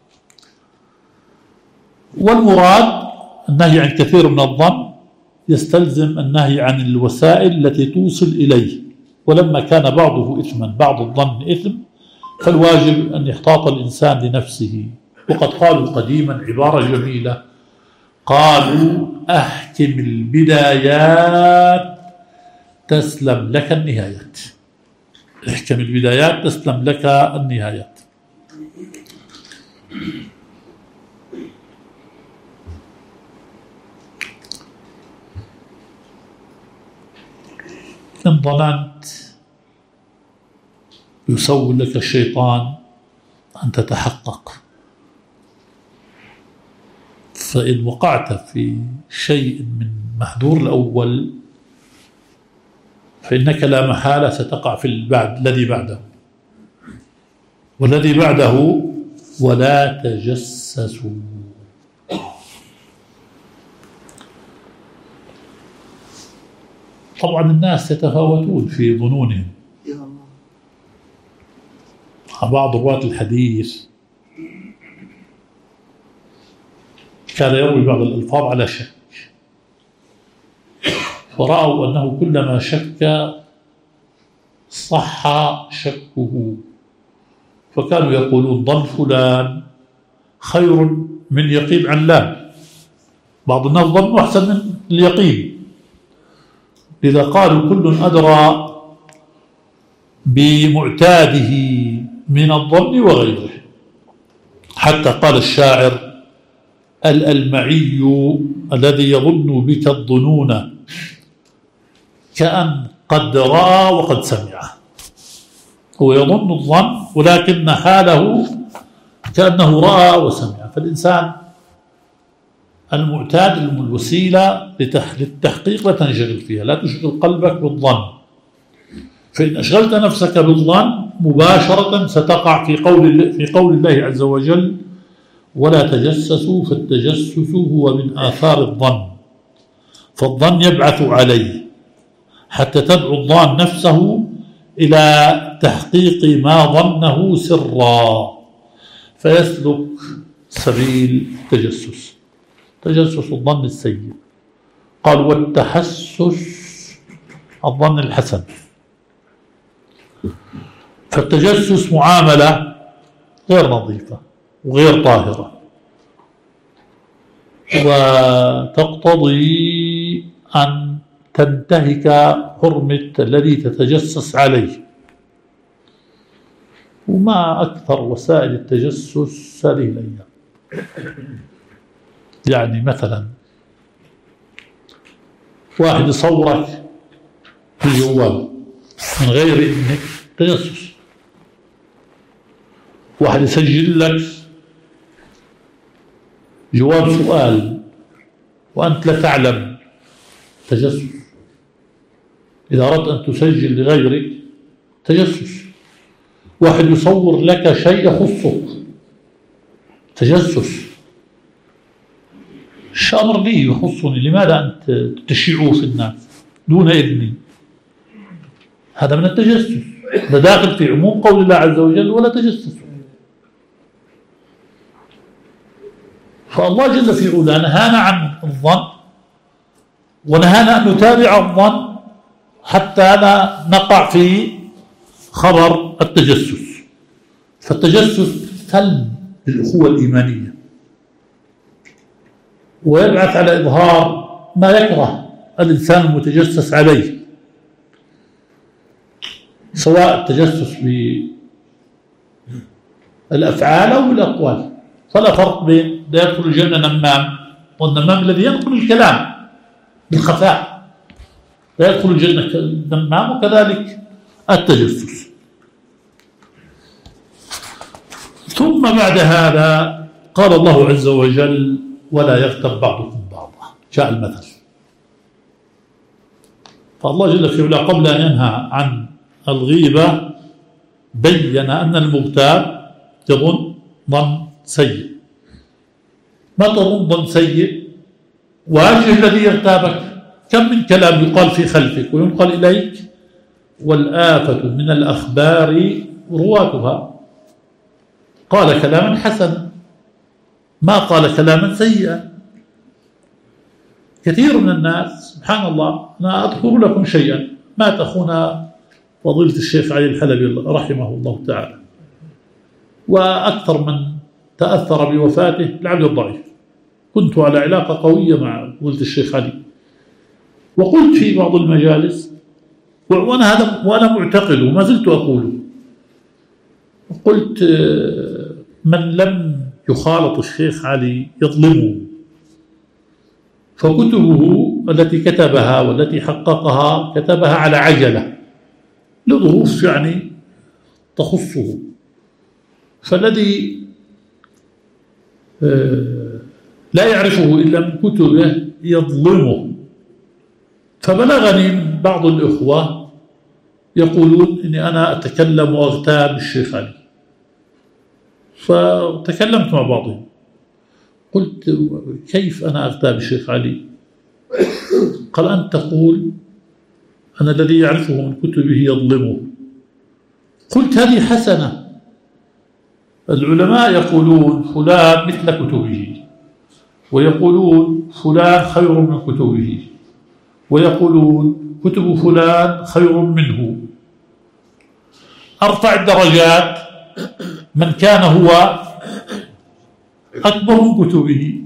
والمراد النهي عن كثير من الظن يستلزم النهي عن الوسائل التي توصل إليه، ولما كان بعضه إثما بعض الظن إثم فالواجب أن يحتاط الإنسان لنفسه. وقد قالوا قديما عبارة جميلة، قالوا أحكم البدايات تسلم لك النهايات. احكم البدايات تسلم لك النهايات. إن ظننت يسول لك الشيطان أن تتحقق، فإن وقعت في شيء من محذور الأول فإنك لا محالة ستقع في الذي بعده، والذي بعده ولا تجسسوا. طبعا الناس يتفاوتون في ظنونهم. بعض رواة الحديث كان يروي بعض الألفاظ على شك، فرأوا أنه كلما شك صح شكه، فكانوا يقولون ظن فلان خير من يقين علان. بعض الناس ظنوا أحسن من اليقين، لذا قالوا كل أدرى بمعتاده من الظن وغيره. حتى قال الشاعر الألمعي الذي يظن بك الظنون كأن قد رأى وقد سمع. هو يظن الظن ولكن حاله كأنه رأى وسمع. فالإنسان المعتاد الوسيلة للتحقيق لا تنشغل فيها، لا تشغل قلبك بالظن، فإن أشغلت نفسك بالظن مباشرة ستقع في قول الله عز وجل ولا تجسسوا، فالتجسس هو من آثار الظن، فالظن يبعث عليه حتى تدعو الظان نفسه إلى تحقيق ما ظنه سرا فيسلك سبيل التجسس، تجسس الظن السيء. قال والتحسس الظن الحسن. فالتجسس معاملة غير نظيفة وغير طاهرة، وتقتضي أن تنتهك حرمة الذي تتجسس عليه. وما أكثر وسائل التجسس هذه الأيام. يعني مثلا واحد يصورك في الجوال من غير إذنك، تجسس. واحد يسجل لك جواب سؤال وأنت لا تعلم، تجسس. إذا أردت أن تسجل لغيرك تجسس. واحد يصور لك شيء يخصك، تجسس. الأمر لي يخصني، لماذا أنت تشيعه في الناس دون إذني؟ هذا من التجسس، ده داخل في عموم قول الله عز وجل ولا تجسسوا. فالله جل في علاه نهانا عن الظن ونهانا أن نتابع الظن حتى لا نقع في خبر التجسس. فالتجسس سلب للأخوة الإيمانية، ويبعث على إظهار ما يكره الإنسان المتجسس عليه، سواء التجسس بالأفعال أو بالأقوال. فلا فرق بين لا يدخل الجنة نمام، والنمام الذي ينقل الكلام بالخفاء لا يدخل الجنة نمام، وكذلك التجسس. ثم بعد هذا قال الله عز وجل ولا يغتب بعضكم بعضا. جاء المثل فالله جل في علاه قبل أن ينهى عن الغيبة بين أن المغتاب يظن ظن سيء. ما تظن ظن سيء؟ واجه الذي يغتابك. كم من كلام يقال في خلفك وينقل إليك، والآفة من الأخبار رواتها. قال كلاما حسنا، ما قال كلاما سيئا. كثير من الناس سبحان الله. أنا أذكر لكم شيئا. مات أخونا فضيلة الشيخ علي الحلبي رحمه الله تعالى، وأكثر من تأثر بوفاته العبد الضعيف. كنت على علاقة قوية مع فضيلة الشيخ علي، وقلت في بعض المجالس، وأنا معتقد وما زلت أقوله، قلت من لم يخالط الشيخ علي يظلمه، فكتبه التي كتبها والتي حققها كتبها على عجلة لظروف يعني تخصه، فالذي لا يعرفه إلا من كتبه يظلمه. فبلغني من بعض الإخوة يقولون إني أنا أتكلم وأغتاب الشيخ علي، فتكلمت مع بعضهم قلت كيف أنا أغتاب الشيخ علي؟ قال أنت تقول أنا الذي يعرفه من كتبه يظلمه. قلت هذه حسنة. العلماء يقولون فلان مثل كتبه، ويقولون فلان خير من كتبه، ويقولون كتب فلان خير منه. أرفع الدرجات من كان هو أكبر من كتبه.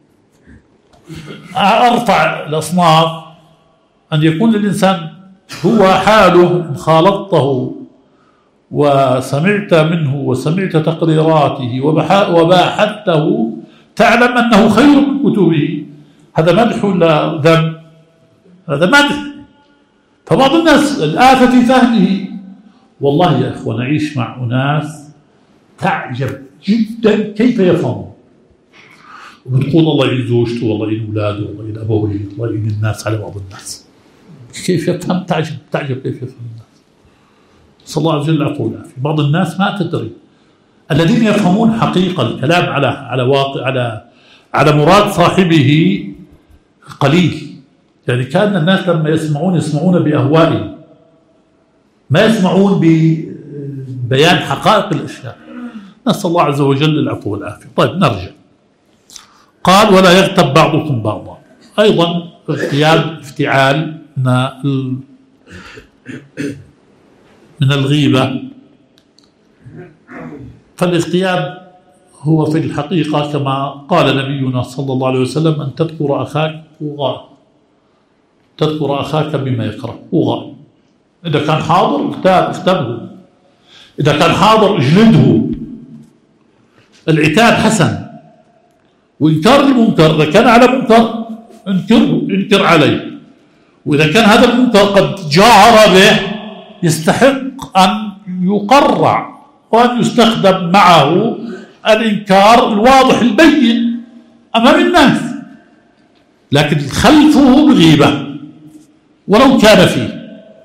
أرفع الأصناف أن يكون الإنسان هو حاله إن خالطته وسمعت منه وسمعت تقريراته وباحثته تعلم أنه خير من كتبه. هذا مدح ولا ذم؟ هذا مدح. فبعض الناس الآفة في فهمه. والله يا إخوة نعيش مع أناس تعجب جدا كيف يفهمون، وبتقول الله يعين زوجته والله يعين أولاده والله يعين أبويه الله يعين الناس على بعض الناس. كيف يفهم؟ تعجب كيف يفهم الناس. صلى الله عز وجل العفو والعافية. بعض الناس ما تدري. الذين يفهمون حقيقة الكلام على واقع على مراد صاحبه قليل. يعني كان الناس لما يسمعون بأهوائهم، ما يسمعون ببيان حقائق الأشياء. نسأل الله عز وجل العفو والعافية. طيب نرجع. قال ولا يغتب بعضكم بعضا. أيضا افتعال من الغيبة. فالاغتياب هو في الحقيقة كما قال نبينا صلى الله عليه وسلم أن تذكر أخاك وغائب، تذكر أخاك بما يكره وغائب. إذا كان حاضر اغتابه، إذا كان حاضر اجلده. العتاب حسن، وإنكار المنكر إذا كان على منكر انكر عليه، وإذا كان هذا المنكر قد جاهر به يستحق أن يقرع وأن يستخدم معه الإنكار الواضح البين أمام الناس، لكن خلفه بغيبة ولو كان فيه.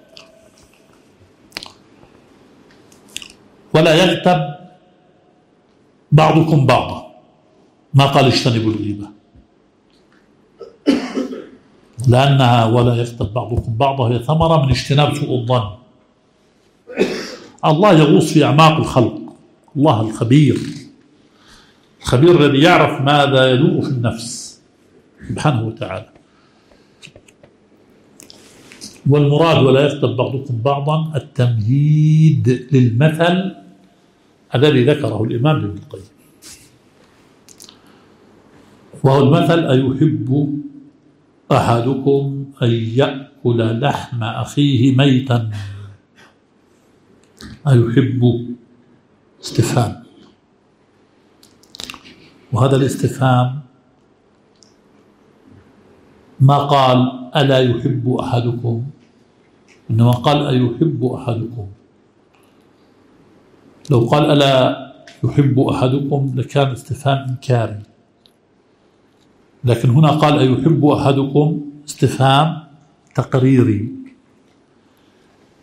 ولا يغتب بعضكم بعضا، ما قال اجتنبوا الغيبة، لأنها ولا يغتب بعضكم بعضا هي ثمرة من اجتناب سوء الظن. الله يغوص في أعماق الخلق، الله الخبير الذي يعرف ماذا يدور في النفس سبحانه وتعالى. والمراد ولا يغتب بعضكم بعضا التمهيد للمثل الذي ذكره الإمام ابن القيم، وهو المثل أيحب أحدكم أن يأكل لحم أخيه ميتا. أيحب استفهام، وهذا الاستفهام ما قال ألا يحب أحدكم، إنما قال أيحب أحدكم. لو قال ألا يحب أحدكم لكان استفهام إنكاري، لكن هنا قال أيحب أحدكم استفهام تقريري،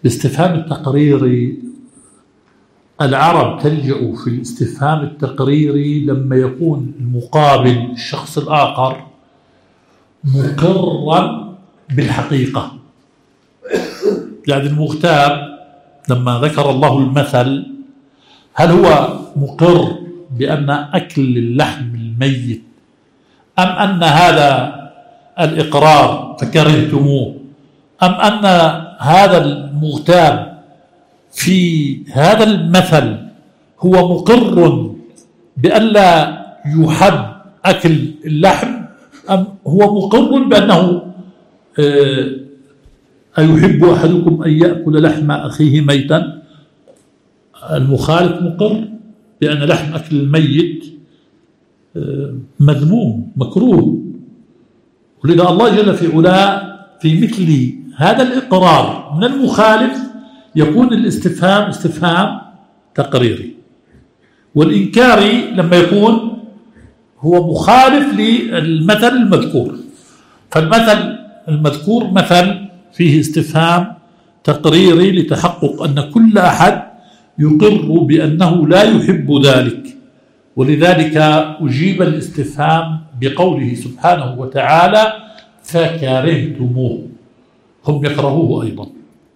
الاستفهام التقريري العرب تلجأ في الاستفهام التقريري لما يكون المقابل الشخص الآخر مقرا بالحقيقة. يعني المغتاب لما ذكر الله المثل، هل هو مقر بأن أكل اللحم الميت، أم أن هذا الإقرار فكرهتموه، أم أن هذا المغتاب في هذا المثل هو مقر بألا يحب أكل اللحم، أم هو مقر بأنه أيحب أحدكم أن يأكل لحم أخيه ميتا؟ المخالف مقر بأن لحم أكل الميت مذموم مكروه. ولذا الله جل في علاه في مثل هذا الإقرار من المخالف يكون الاستفهام استفهام تقريري، والإنكاري لما يكون هو مخالف للمثل المذكور. فالمثل المذكور مثل فيه استفهام تقريري لتحقق أن كل أحد يقر بأنه لا يحب ذلك، ولذلك أجيب الاستفهام بقوله سبحانه وتعالى فكرهتموه، هم يكرهوه أيضا.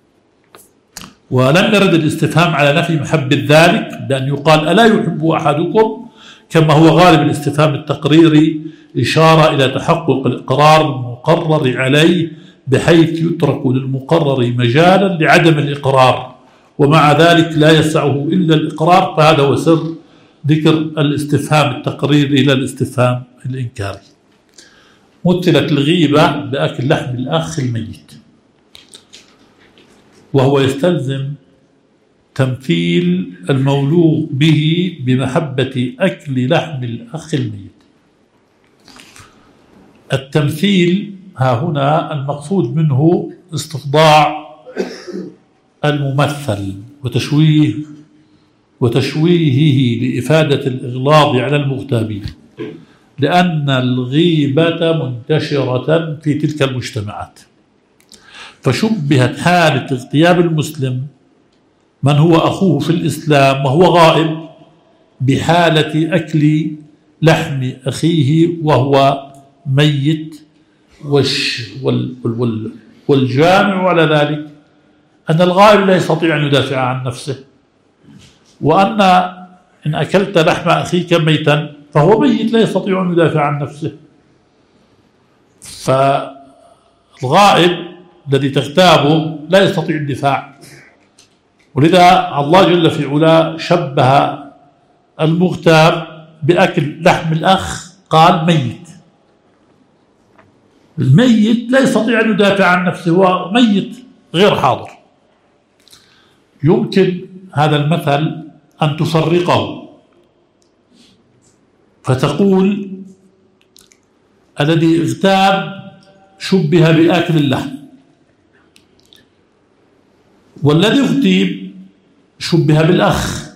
ولم يرد الاستفهام على نفي محبة ذلك، بأن يقال ألا يحب أحدكم، كما هو غالب الاستفهام التقريري إشارة إلى تحقق الإقرار المقرر عليه، بحيث يترك للمقرر مجالا لعدم الإقرار، ومع ذلك لا يسعه إلا الإقرار. فهذا هو سر ذكر الاستفهام التقريري إلى الاستفهام الإنكاري. مثلت الغيبة بأكل لحم الأخ الميت، وهو يستلزم تمثيل المولوغ به بمحبة أكل لحم الأخ الميت. التمثيل ها هنا المقصود منه استفضاع الممثل وتشويهه لإفادة الإغلاظ على المغتابين، لأن الغيبة منتشرة في تلك المجتمعات، فشبهت حالة اغتياب المسلم من هو أخوه في الإسلام وهو غائب بحالة أكل لحم أخيه وهو ميت. والجامع على ذلك أن الغائب لا يستطيع أن يدافع عن نفسه، وأن إن أكلت لحم أخيك ميتا فهو ميت لا يستطيع أن يدافع عن نفسه. فالغائب الذي تغتابه لا يستطيع الدفاع، ولذا الله جل في علاه شبه المغتاب بأكل لحم الأخ، قال ميت. الميت لا يستطيع أن يدافع عن نفسه، هو ميت غير حاضر. يمكن هذا المثل أن تفرقه فتقول الذي اغتاب شبه بآكل اللحم، والذي اغتيب شبه بالأخ،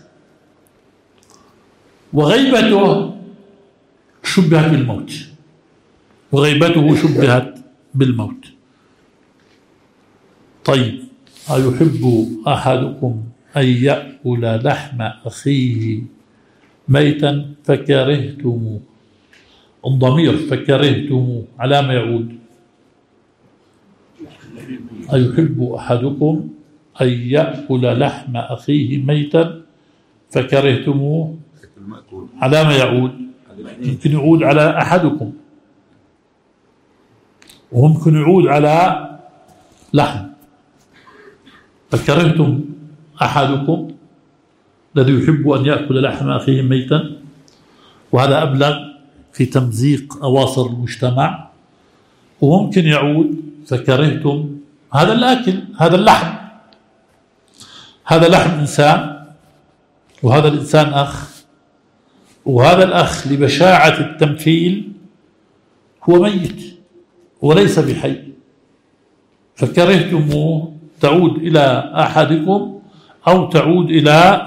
وغيبته شبهت بالموت، وغيبته شبهت بالموت. طيب، أيحب أحدكم أن يأكل لحم أخيه ميتا فكرهتموه؟ الضمير فكرهتموه على ما يعود؟ أيحب أحدكم أن يأكل لحم أخيه ميتا فكرهتموه على ما يعود؟ يمكن يعود على أحدكم، وممكن يعود على لحم. فكرهتم أحدكم الذي يحب أن يأكل لحم أخيه ميتا، وهذا أبلغ في تمزيق أواصر المجتمع. وممكن يعود فكرهتم هذا الأكل، هذا اللحم، هذا لحم إنسان، وهذا الإنسان أخ، وهذا الأخ لبشاعة التمثيل هو ميت وليس بحي، فكرهتموه تعود إلى أحدكم أو تعود إلى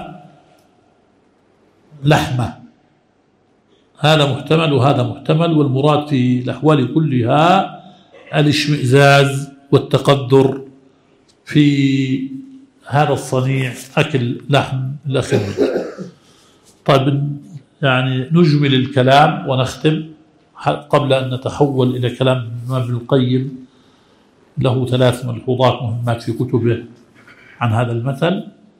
لحمة. هذا محتمل وهذا محتمل، والمراد في الأحوال كلها الاشمئزاز والتقدر في هذا الصنيع أكل لحم الأخ الميت. طيب يعني نجمل الكلام ونختم قبل أن نتحول إلى كلام ابن القيم، له 3 ملحوظات مهمات في كتبه عن هذا المثل.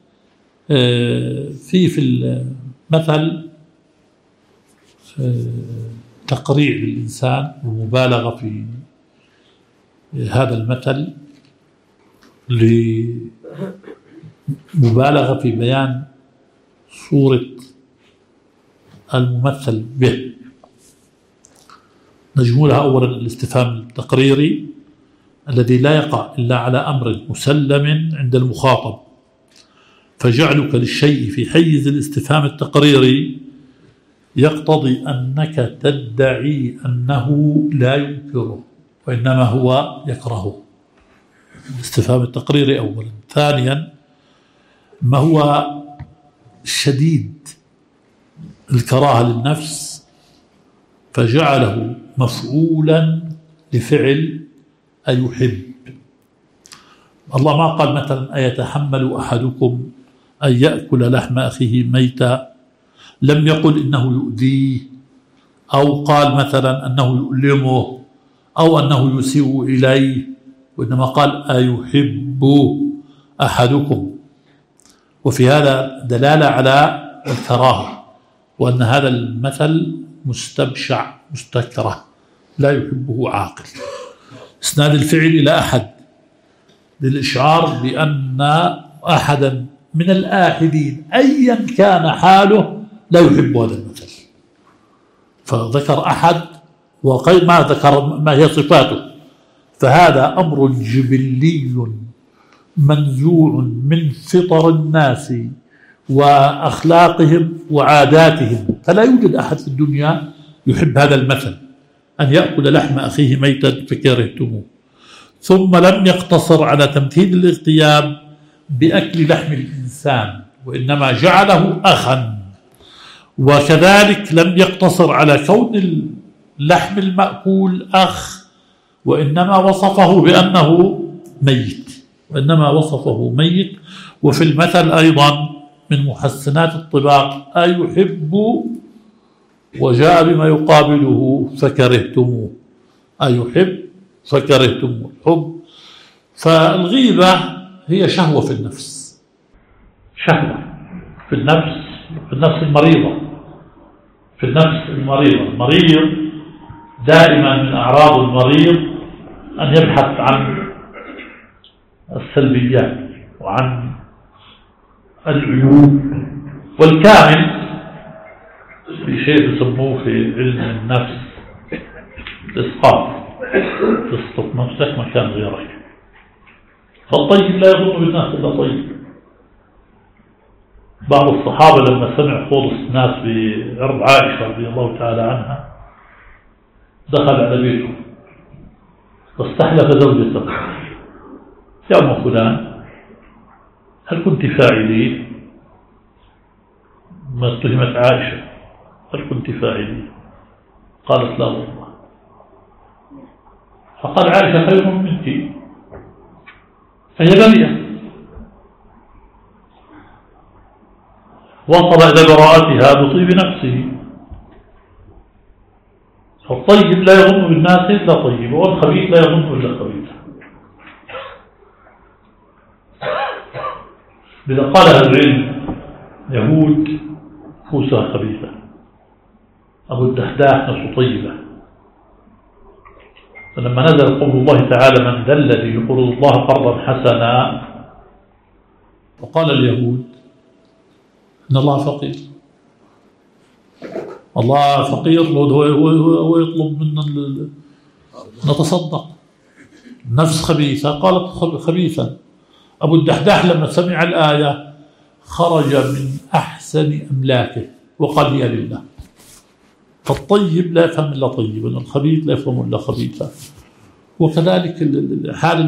في المثل تقريع للإنسان ومبالغة في هذا المثل، لمبالغة في بيان صورة الممثل به. نجملها أولا الاستفهام التقريري الذي لا يقع إلا على أمر مسلم عند المخاطب، فجعلك للشيء في حيز الاستفهام التقريري يقتضي أنك تدعي أنه لا ينكره وإنما هو يكرهه. الاستفهام التقريري أولا. ثانيا ما هو شديد الكراهة للنفس فجعله مفعولا لفعل أيحب. الله ما قال مثلا أيتحمل أحدكم أن يأكل لحم أخيه ميتا، لم يقل إنه يؤذيه، أو قال مثلا أنه يؤلمه أو أنه يسيء إليه، وإنما قال أيحب أحدكم. وفي هذا دلالة على الكراهة، وأن هذا المثل مستبشع مستكره لا يحبه عاقل. إسناد الفعل إلى أحد للإشعار بأن أحدا من الآحدين أيا كان حاله لا يحب هذا المثل، فذكر أحد وغير ما ذكر ما هي صفاته، فهذا أمر جبلي منزوع من فطر الناس وأخلاقهم وعاداتهم، فلا يوجد أحد في الدنيا يحب هذا المثل، أن يأكل لحم أخيه ميتا فكرهتموه. ثم لم يقتصر على تمثيل الاغتياب بأكل لحم الإنسان، وإنما جعله أخا. وكذلك لم يقتصر على كون اللحم المأكول أخ، وإنما وصفه بأنه ميت، وفي المثل أيضا من محسنات الطباق أيحب، وجاء بما يقابله فكرهتموه، أيحب فكرهتموه الحب. فالغيبة هي شهوة في النفس، شهوة في النفس المريضة، المريض دائما من أعراض المريض أن يبحث عن السلبيات وعن العيوب. والكامل في شيء يسموه في علم النفس إسقاط، تسقط نفسك مكان غيرك. فالطيب لا يظن بالناس إلا طيب. بعض الصحابة لما سمع خوض الناس بعرض عائشة رضي الله تعالى عنها دخل على بيته واستحلف زوجته: يا أم فلان، هل كنت فاعلي؟ ما اتهمت عائشة، هل كنت فاعلي؟ قالت: لا والله. فقال: عائشة خير منك، فهي بريئة. وصل إلى براءتها بطيب نفسه. فالطيب لا يظن بالناس إلا طيب، والخبيث لا يظن إلا خبيث. لذا قال أهل العلم: يهود نفوسها خبيثة، أبو الدحداح نفسه طيبة. فلما نزل قول الله تعالى: من ذا الذي يقرض الله قرضا حسنا، وقال اليهود: إن الله فقير، الله فقير ويطلب منا نتصدق. نفس خبيثة قالت خبيثا. أبو الدحداح لما سمع الآية خرج من أحسن أملاكه وقال: هي لله. فالطيب لا يفهم إلا طيبا، الخبيث لا يفهم إلا خبيثا. وكذلك حال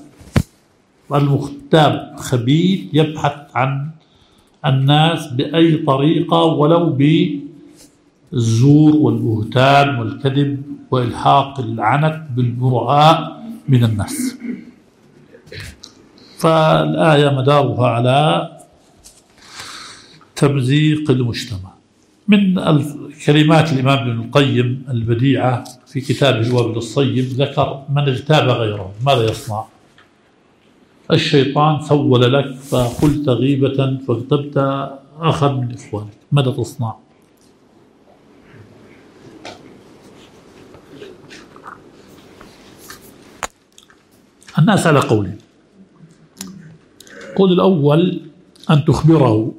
المغتاب خبيث، يبحث عن الناس بأي طريقة ولو بالزور والبهتان والكذب وإلحاق العنت بالبرهاء من الناس. فالآية مدارها على تمزيق المجتمع. من كلمات الإمام ابن القيم البديعة في كتابه الوابل الصيب ذكر: من اغتاب غيره ماذا يصنع؟ الشيطان سول لك فقلت غيبة فاغتبت أخا من إخوانك، ماذا تصنع؟ الناس على قولين: قول الأول أن تخبره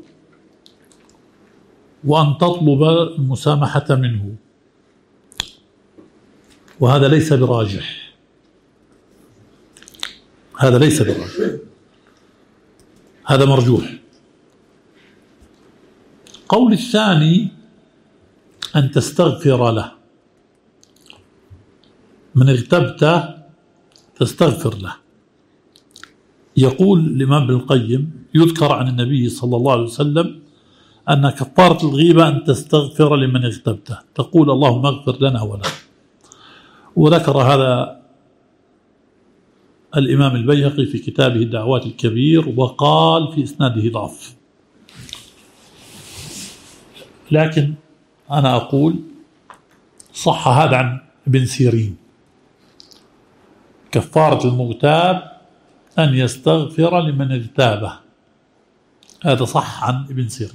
وأن تطلب المسامحة منه، وهذا ليس براجح، هذا ليس براجح، هذا مرجوح. قول الثاني أن تستغفر له، من اغتبت تستغفر له. يقول الإمام ابن القيم: يذكر عن النبي صلى الله عليه وسلم أن كفارة الغيبة أن تستغفر لمن اغتبته، تقول: اللهم اغفر لنا وله. وذكر هذا الإمام البيهقي في كتابه الدعوات الكبير، وقال في إسناده ضعف. لكن أنا أقول صح هذا عن ابن سيرين: كفارة المغتاب أن يستغفر لمن اغتابه، هذا صح عن ابن سيرين.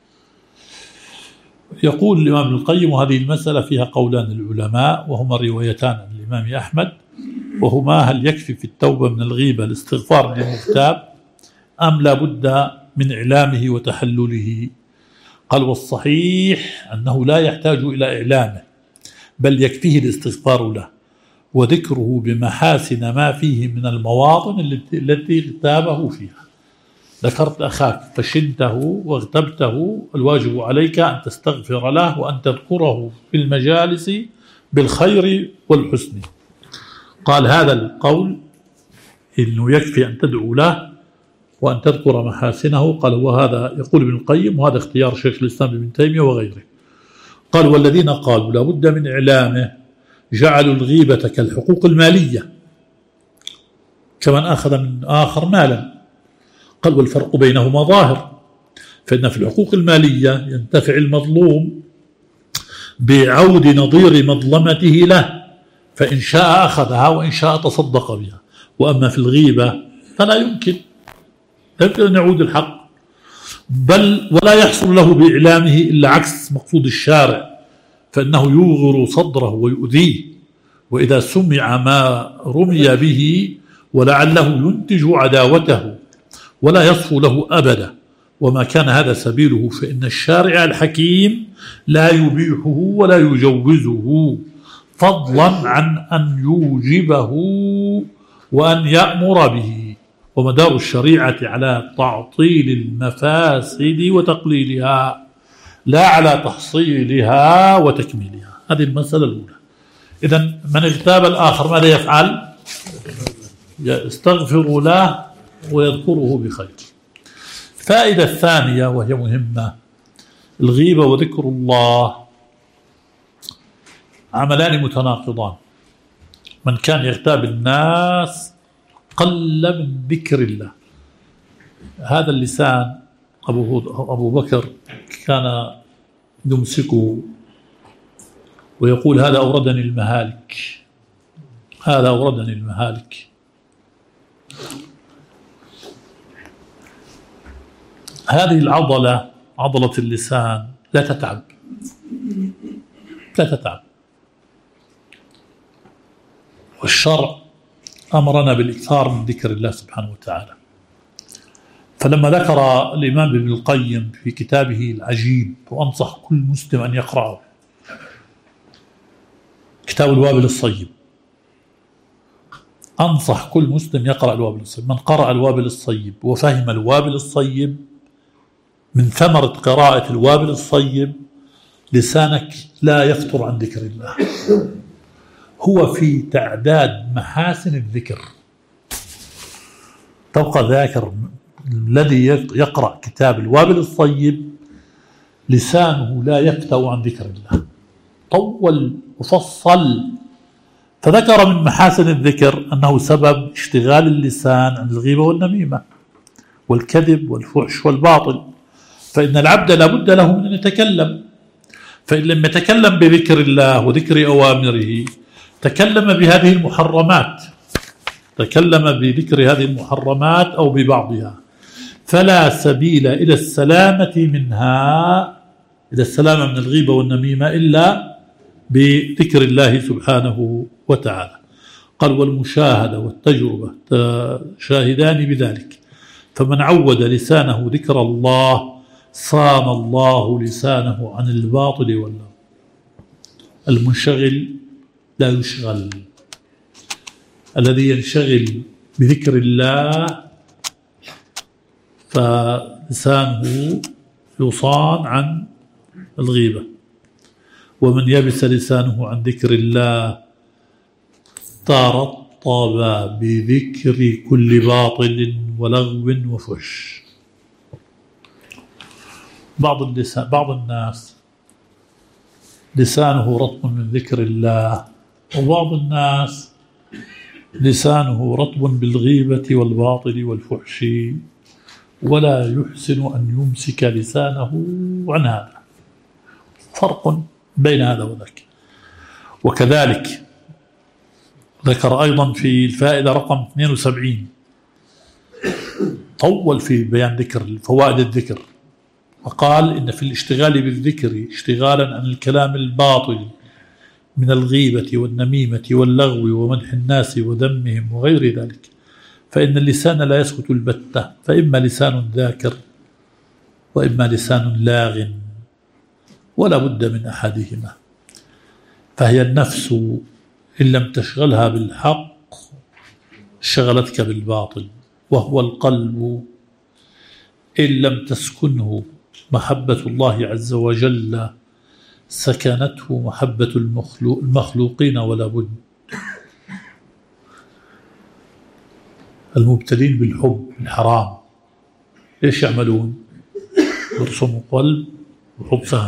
يقول الإمام ابن القيم: وهذه المسألة فيها قولان العلماء، وهما روايتان عن الإمام أحمد، وهما: هل يكفي في التوبة من الغيبة الاستغفار للمغتاب أم لا بد من إعلامه وتحلله؟ قال: والصحيح أنه لا يحتاج إلى إعلامه، بل يكفيه الاستغفار له وذكره بمحاسن ما فيه من المواطن التي اغتابه فيها. ذكرت أخاك فشنته واغتبته، الواجب عليك أن تستغفر له وأن تذكره في المجالس بالخير والحسن. قال: هذا القول إنه يكفي أن تدعو له وأن تذكر محاسنه. قال: وهذا يقول ابن القيم، وهذا اختيار شيخ الإسلام ابن تيمية وغيره. قال: والذين قالوا لا بد من إعلامه جعلوا الغيبة كالحقوق المالية، كمن أخذ من آخر مالا. قال: والفرق بينهما ظاهر، فإن في الحقوق المالية ينتفع المظلوم بعود نظير مظلمته له، فإن شاء أخذها وإن شاء تصدق بها. وأما في الغيبة فلا يمكن أن يعود الحق، بل ولا يحصل له بإعلامه إلا عكس مقصود الشارع، فإنه يوغر صدره ويؤذيه، وإذا سمع ما رمي به ولعله ينتج عداوته ولا يصفو له أبدا، وما كان هذا سبيله، فإن الشارع الحكيم لا يبيحه ولا يجوزه، فضلا عن أن يوجبه وأن يأمر به. ومدار الشريعة على تعطيل المفاسد وتقليلها، لا على تحصيلها وتكميلها. هذه المسألة الأولى. إذن من اغتاب الآخر ماذا يفعل؟ يستغفر له ويذكره بخير. الفائدة الثانية وهي مهمة: الغيبة وذكر الله عملان متناقضان. من كان يغتاب الناس قل من ذكر الله. هذا اللسان أبو بكر كان يمسكه ويقول: هذا أوردني المهالك، هذا أوردني المهالك. هذه العضلة، عضلة اللسان، لا تتعب، لا تتعب. والشرع أمرنا بالإكثار من ذكر الله سبحانه وتعالى. فلما ذكر الإمام ابن القيم في كتابه العجيب، وأنصح كل مسلم أن يقرأه، كتاب الوابل الصيب، أنصح كل مسلم يقرأ الوابل الصيب. من قرأ الوابل الصيب وفهم الوابل الصيب، من ثمرة قراءة الوابل الصيب لسانك لا يفتر عن ذكر الله، هو في تعداد محاسن الذكر. تبقى ذاكر الذي يقرأ كتاب الوابل الصيب لسانه لا يفتر عن ذكر الله، طول وفصل، فذكر من محاسن الذكر أنه سبب اشتغال اللسان عن الغيبة والنميمة والكذب والفحش والباطل، فإن العبد لابد له من أن يتكلم، فإن لم يتكلم بذكر الله وذكر أوامره تكلم بهذه المحرمات، تكلم بذكر هذه المحرمات أو ببعضها، فلا سبيل إلى السلامة منها، إلى السلامة من الغيبة والنميمة إلا بذكر الله سبحانه وتعالى. قال والمشاهدة والتجربة شاهدان بذلك، فمن عود لسانه ذكر الله صان الله لسانه عن الباطل واللغو. المنشغل لا يشغل، الذي ينشغل بذكر الله فلسانه يصان عن الغيبة، ومن يبس لسانه عن ذكر الله ترطب بذكر كل باطل ولغو وفحش. بعض الناس لسانه رطب من ذكر الله، وبعض الناس لسانه رطب بالغيبة والباطل والفحش، ولا يحسن أن يمسك لسانه عن هذا. فرق بين هذا وذاك. وكذلك ذكر أيضا في الفائدة رقم 72 طول في بيان ذكر فوائد الذكر، وقال إن في الاشتغال بالذكر اشتغالا عن الكلام الباطل من الغيبة والنميمة واللغو ومدح الناس وذمهم وغير ذلك، فإن اللسان لا يسكت البتة، فإما لسان ذاكر وإما لسان لاغ، ولا بد من أحدهما. فهي النفس إن لم تشغلها بالحق شغلتك بالباطل، وهو القلب إن لم تسكنه محبة الله عز وجل سكنته محبة المخلوقين ولا بد. المبتلين بالحب الحرام ايش يعملون؟ يرسموا قلب وحب سهم.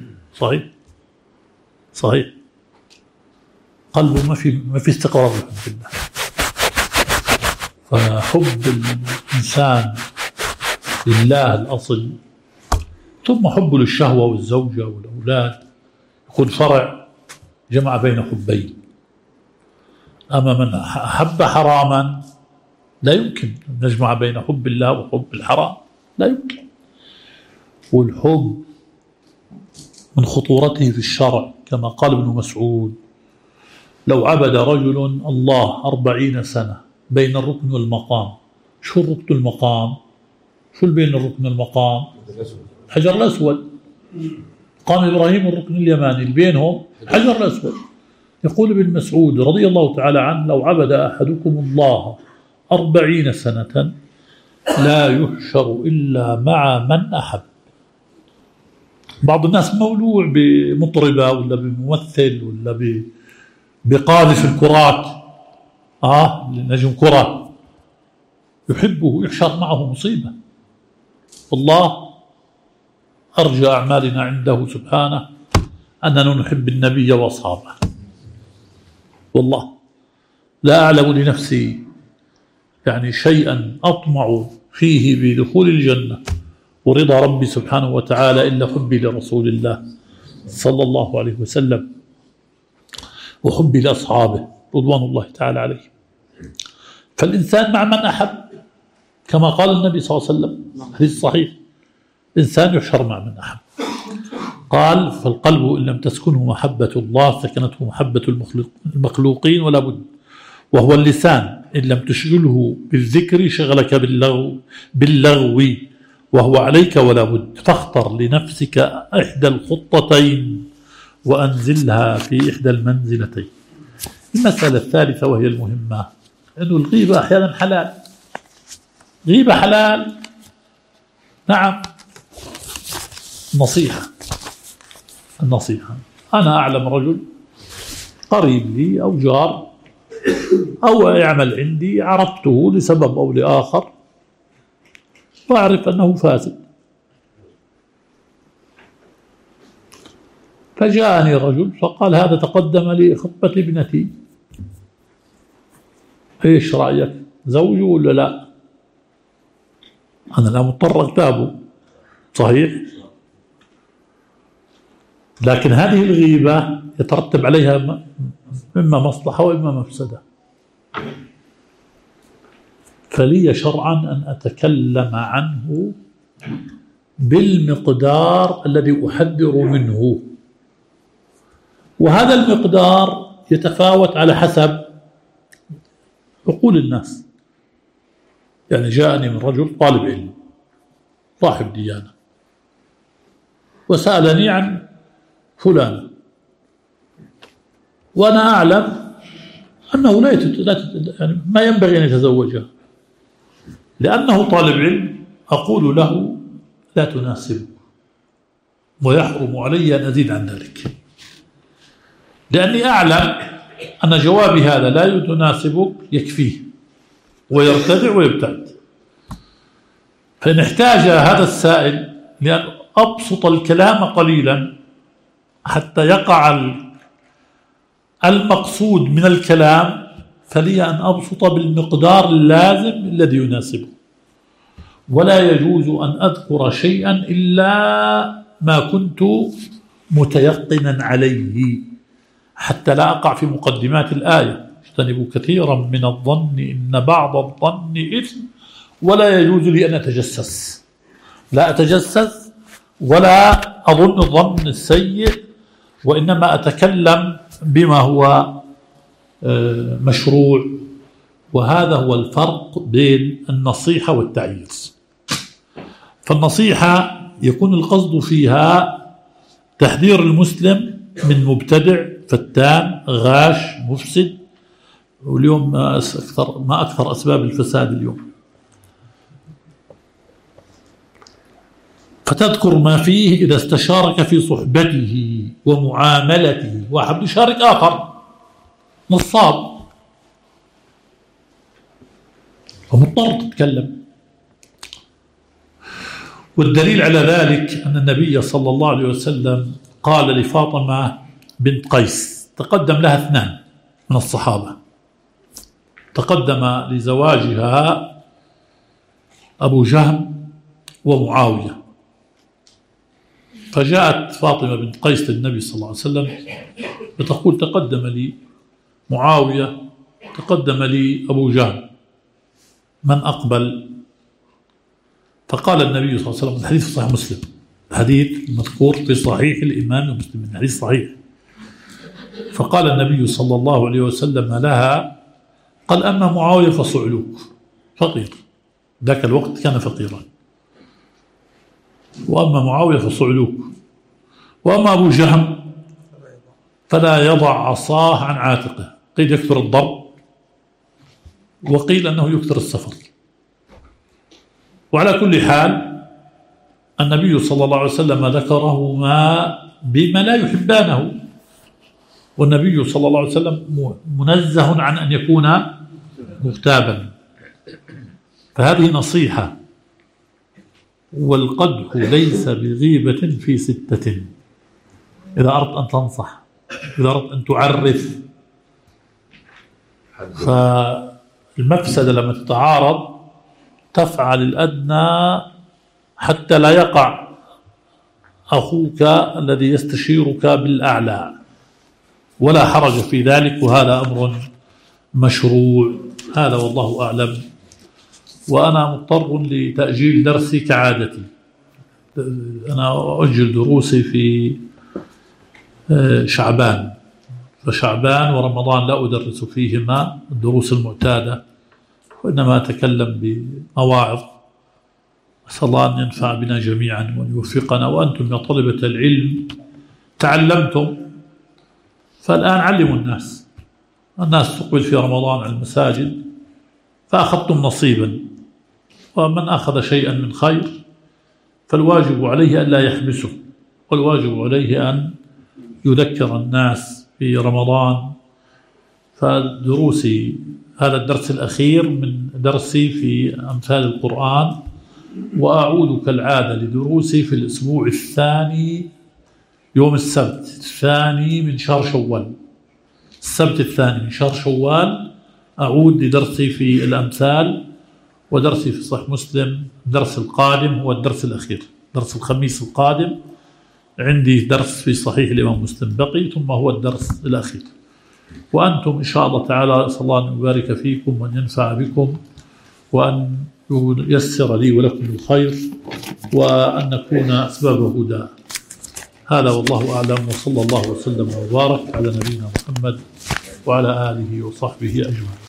صحيح قلبه ما في استقرار في الله. فحب الإنسان لله الأصل، ثم حبه للشهوة والزوجة والأولاد يكون فرع جمع بين حبين. أما من أحب حراما لا يمكن أن نجمع بين حب الله وحب الحرام، لا يمكن. والحب من خطورته في الشرع كما قال ابن مسعود: لو عبد رجل الله 40 سنة بين الركن والمقام. شو الركن والمقام؟ شو بين الركن والمقام؟ حجر الأسود. قام إبراهيم الركن اليماني بينهم حجر الأسود. يقول ابن مسعود رضي الله تعالى عنه: لو عبد أحدكم الله 40 سنة لا يحشر إلا مع من أحب. بعض الناس مولوع بمطربة ولا بممثل ولا بقاذف الكرات، نجم كرة يحبه يحشر معه مصيبة. والله أرجى أعمالنا عنده سبحانه أننا نحب النبي وأصحابه. والله لا أعلم لنفسي يعني شيئا أطمع فيه بدخول الجنة ورضا ربي سبحانه وتعالى إلا حبي لرسول الله صلى الله عليه وسلم وحبي لأصحابه رضوان الله تعالى عليه. فالإنسان مع من أحب، كما قال النبي صلى الله عليه وسلم حديث صحيح: إنسان يحشر مع من أحب. قال: فالقلب إن لم تسكنه محبة الله سكنته محبة المخلوقين ولا بد. وهو اللسان إن لم تشغله بالذكر شغلك باللغو وهو عليك ولا بد. فاختر لنفسك إحدى الخطتين وأنزلها في إحدى المنزلتين. المسألة الثالثة وهي المهمة، أنه الغيبة أحيانا حلال. غيبة حلال، نعم. النصيحة. أنا أعلم رجل قريب لي أو جار أو يعمل عندي، عرفته لسبب أو لآخر وأعرف أنه فاسد، فجاءني رجل فقال: هذا تقدم لي خطبة ابنتي إيش رأيك؟ زوجه ولا لا؟ أنا لا مضطر أغتابه، صحيح؟ لكن هذه الغيبة يترتب عليها إما مصلحة وإما مفسدة، فلي شرعا أن أتكلم عنه بالمقدار الذي أحذر منه، وهذا المقدار يتفاوت على حسب عقول الناس. يعني جاءني من رجل طالب علم صاحب ديانة وسألني عن فلانة، وأنا أعلم أنه يعني ما ينبغي أن يتزوجها، لأنه طالب علم أقول له لا تناسبك، ويحرم علي أن أزيد عن ذلك، لأني أعلم أن جوابي هذا لا تناسبك يكفيه ويرتدع ويبتعد. فإن احتاج هذا السائل لأن أبسط الكلام قليلا حتى يقع المقصود من الكلام، فلي أن أبسط بالمقدار اللازم الذي يناسبه، ولا يجوز أن أذكر شيئا إلا ما كنت متيقنا عليه، حتى لا أقع في مقدمات الآية: اجتنبوا كثيرا من الظن إن بعض الظن إثم، ولا يجوز لي أن أتجسس، لا أتجسس ولا أظن الظن السيء، وإنما أتكلم بما هو مشروع. وهذا هو الفرق بين النصيحة والتعيير. فالنصيحة يكون القصد فيها تحذير المسلم من مبتدع فتان غاش مفسد، واليوم ما أكثر أسباب الفساد اليوم، فتذكر ما فيه إذا استشارك في صحبته ومعاملته. واحد يشارك آخر نصاب ومضطر تتكلم. والدليل على ذلك أن النبي صلى الله عليه وسلم قال لفاطمة بنت قيس، تقدم لها اثنان من الصحابة، تقدم لزواجها أبو جهم ومعاوية، فجاءت فاطمة بنت قيس للنبي صلى الله عليه وسلم فتقول: تقدم لي معاوية، تقدم لي أبو جهم، من أقبل؟ فقال النبي صلى الله عليه وسلم، الحديث في صحيح مسلم، الحديث المذكور في صحيح الإمام مسلم، الحديث صحيح. فقال النبي صلى الله عليه وسلم لها، قال: أما معاوية فصعلوك، فقير، ذاك الوقت كان فقيرا، وأما معاوية فصعلوك، وأما أبو جهم فلا يضع عصاه عن عاتقه، قيل يكثر الضرب، وقيل أنه يكثر السفر. وعلى كل حال النبي صلى الله عليه وسلم ذكرهما بما لا يحبانه، والنبي صلى الله عليه وسلم منزه عن أن يكون مغتابا، فهذه نصيحة. والقدح ليس بغيبة في 6: إذا أردت أن تنصح، إذا أردت أن تعرف، فالمفسدة لما تتعارض تفعل الأدنى حتى لا يقع أخوك الذي يستشيرك بالأعلى، ولا حرج في ذلك، وهذا أمر مشروع. هذا والله أعلم. وأنا مضطر لتأجيل درسي كعادتي، أنا أؤجل دروسي في شعبان، فشعبان ورمضان لا أدرس فيهما الدروس المعتادة، وإنما أتكلم بمواعظ. أسأل الله أن ينفع بنا جميعا وأن يوفقنا. وأنتم يا طلبة العلم تعلمتم، فالآن علموا الناس. الناس تقبل في رمضان على المساجد، فأخذتم نصيبا، ومن أخذ شيئا من خير فالواجب عليه أن لا يحبسه، والواجب عليه أن يذكر الناس في رمضان. فدروسي هذا الدرس الأخير من درسي في أمثال القرآن، وأعود كالعادة لدروسي في الأسبوع الثاني يوم السبت الثاني من شهر شوال، السبت الثاني من شهر شوال أعود لدرسي في الأمثال ودرسي في صحيح مسلم. الدرس القادم هو الدرس الأخير، درس الخميس القادم عندي درس في صحيح الإمام مسلم بقي، ثم هو الدرس الأخير. وأنتم إن شاء الله تعالى أسأل الله أن يبارك فيكم وأن ينفع بكم وأن ييسر لي ولكم الخير وأن نكون أسباب هدى. هذا والله أعلم، وصلى الله وسلم وبارك على نبينا محمد وعلى آله وصحبه أجمعين.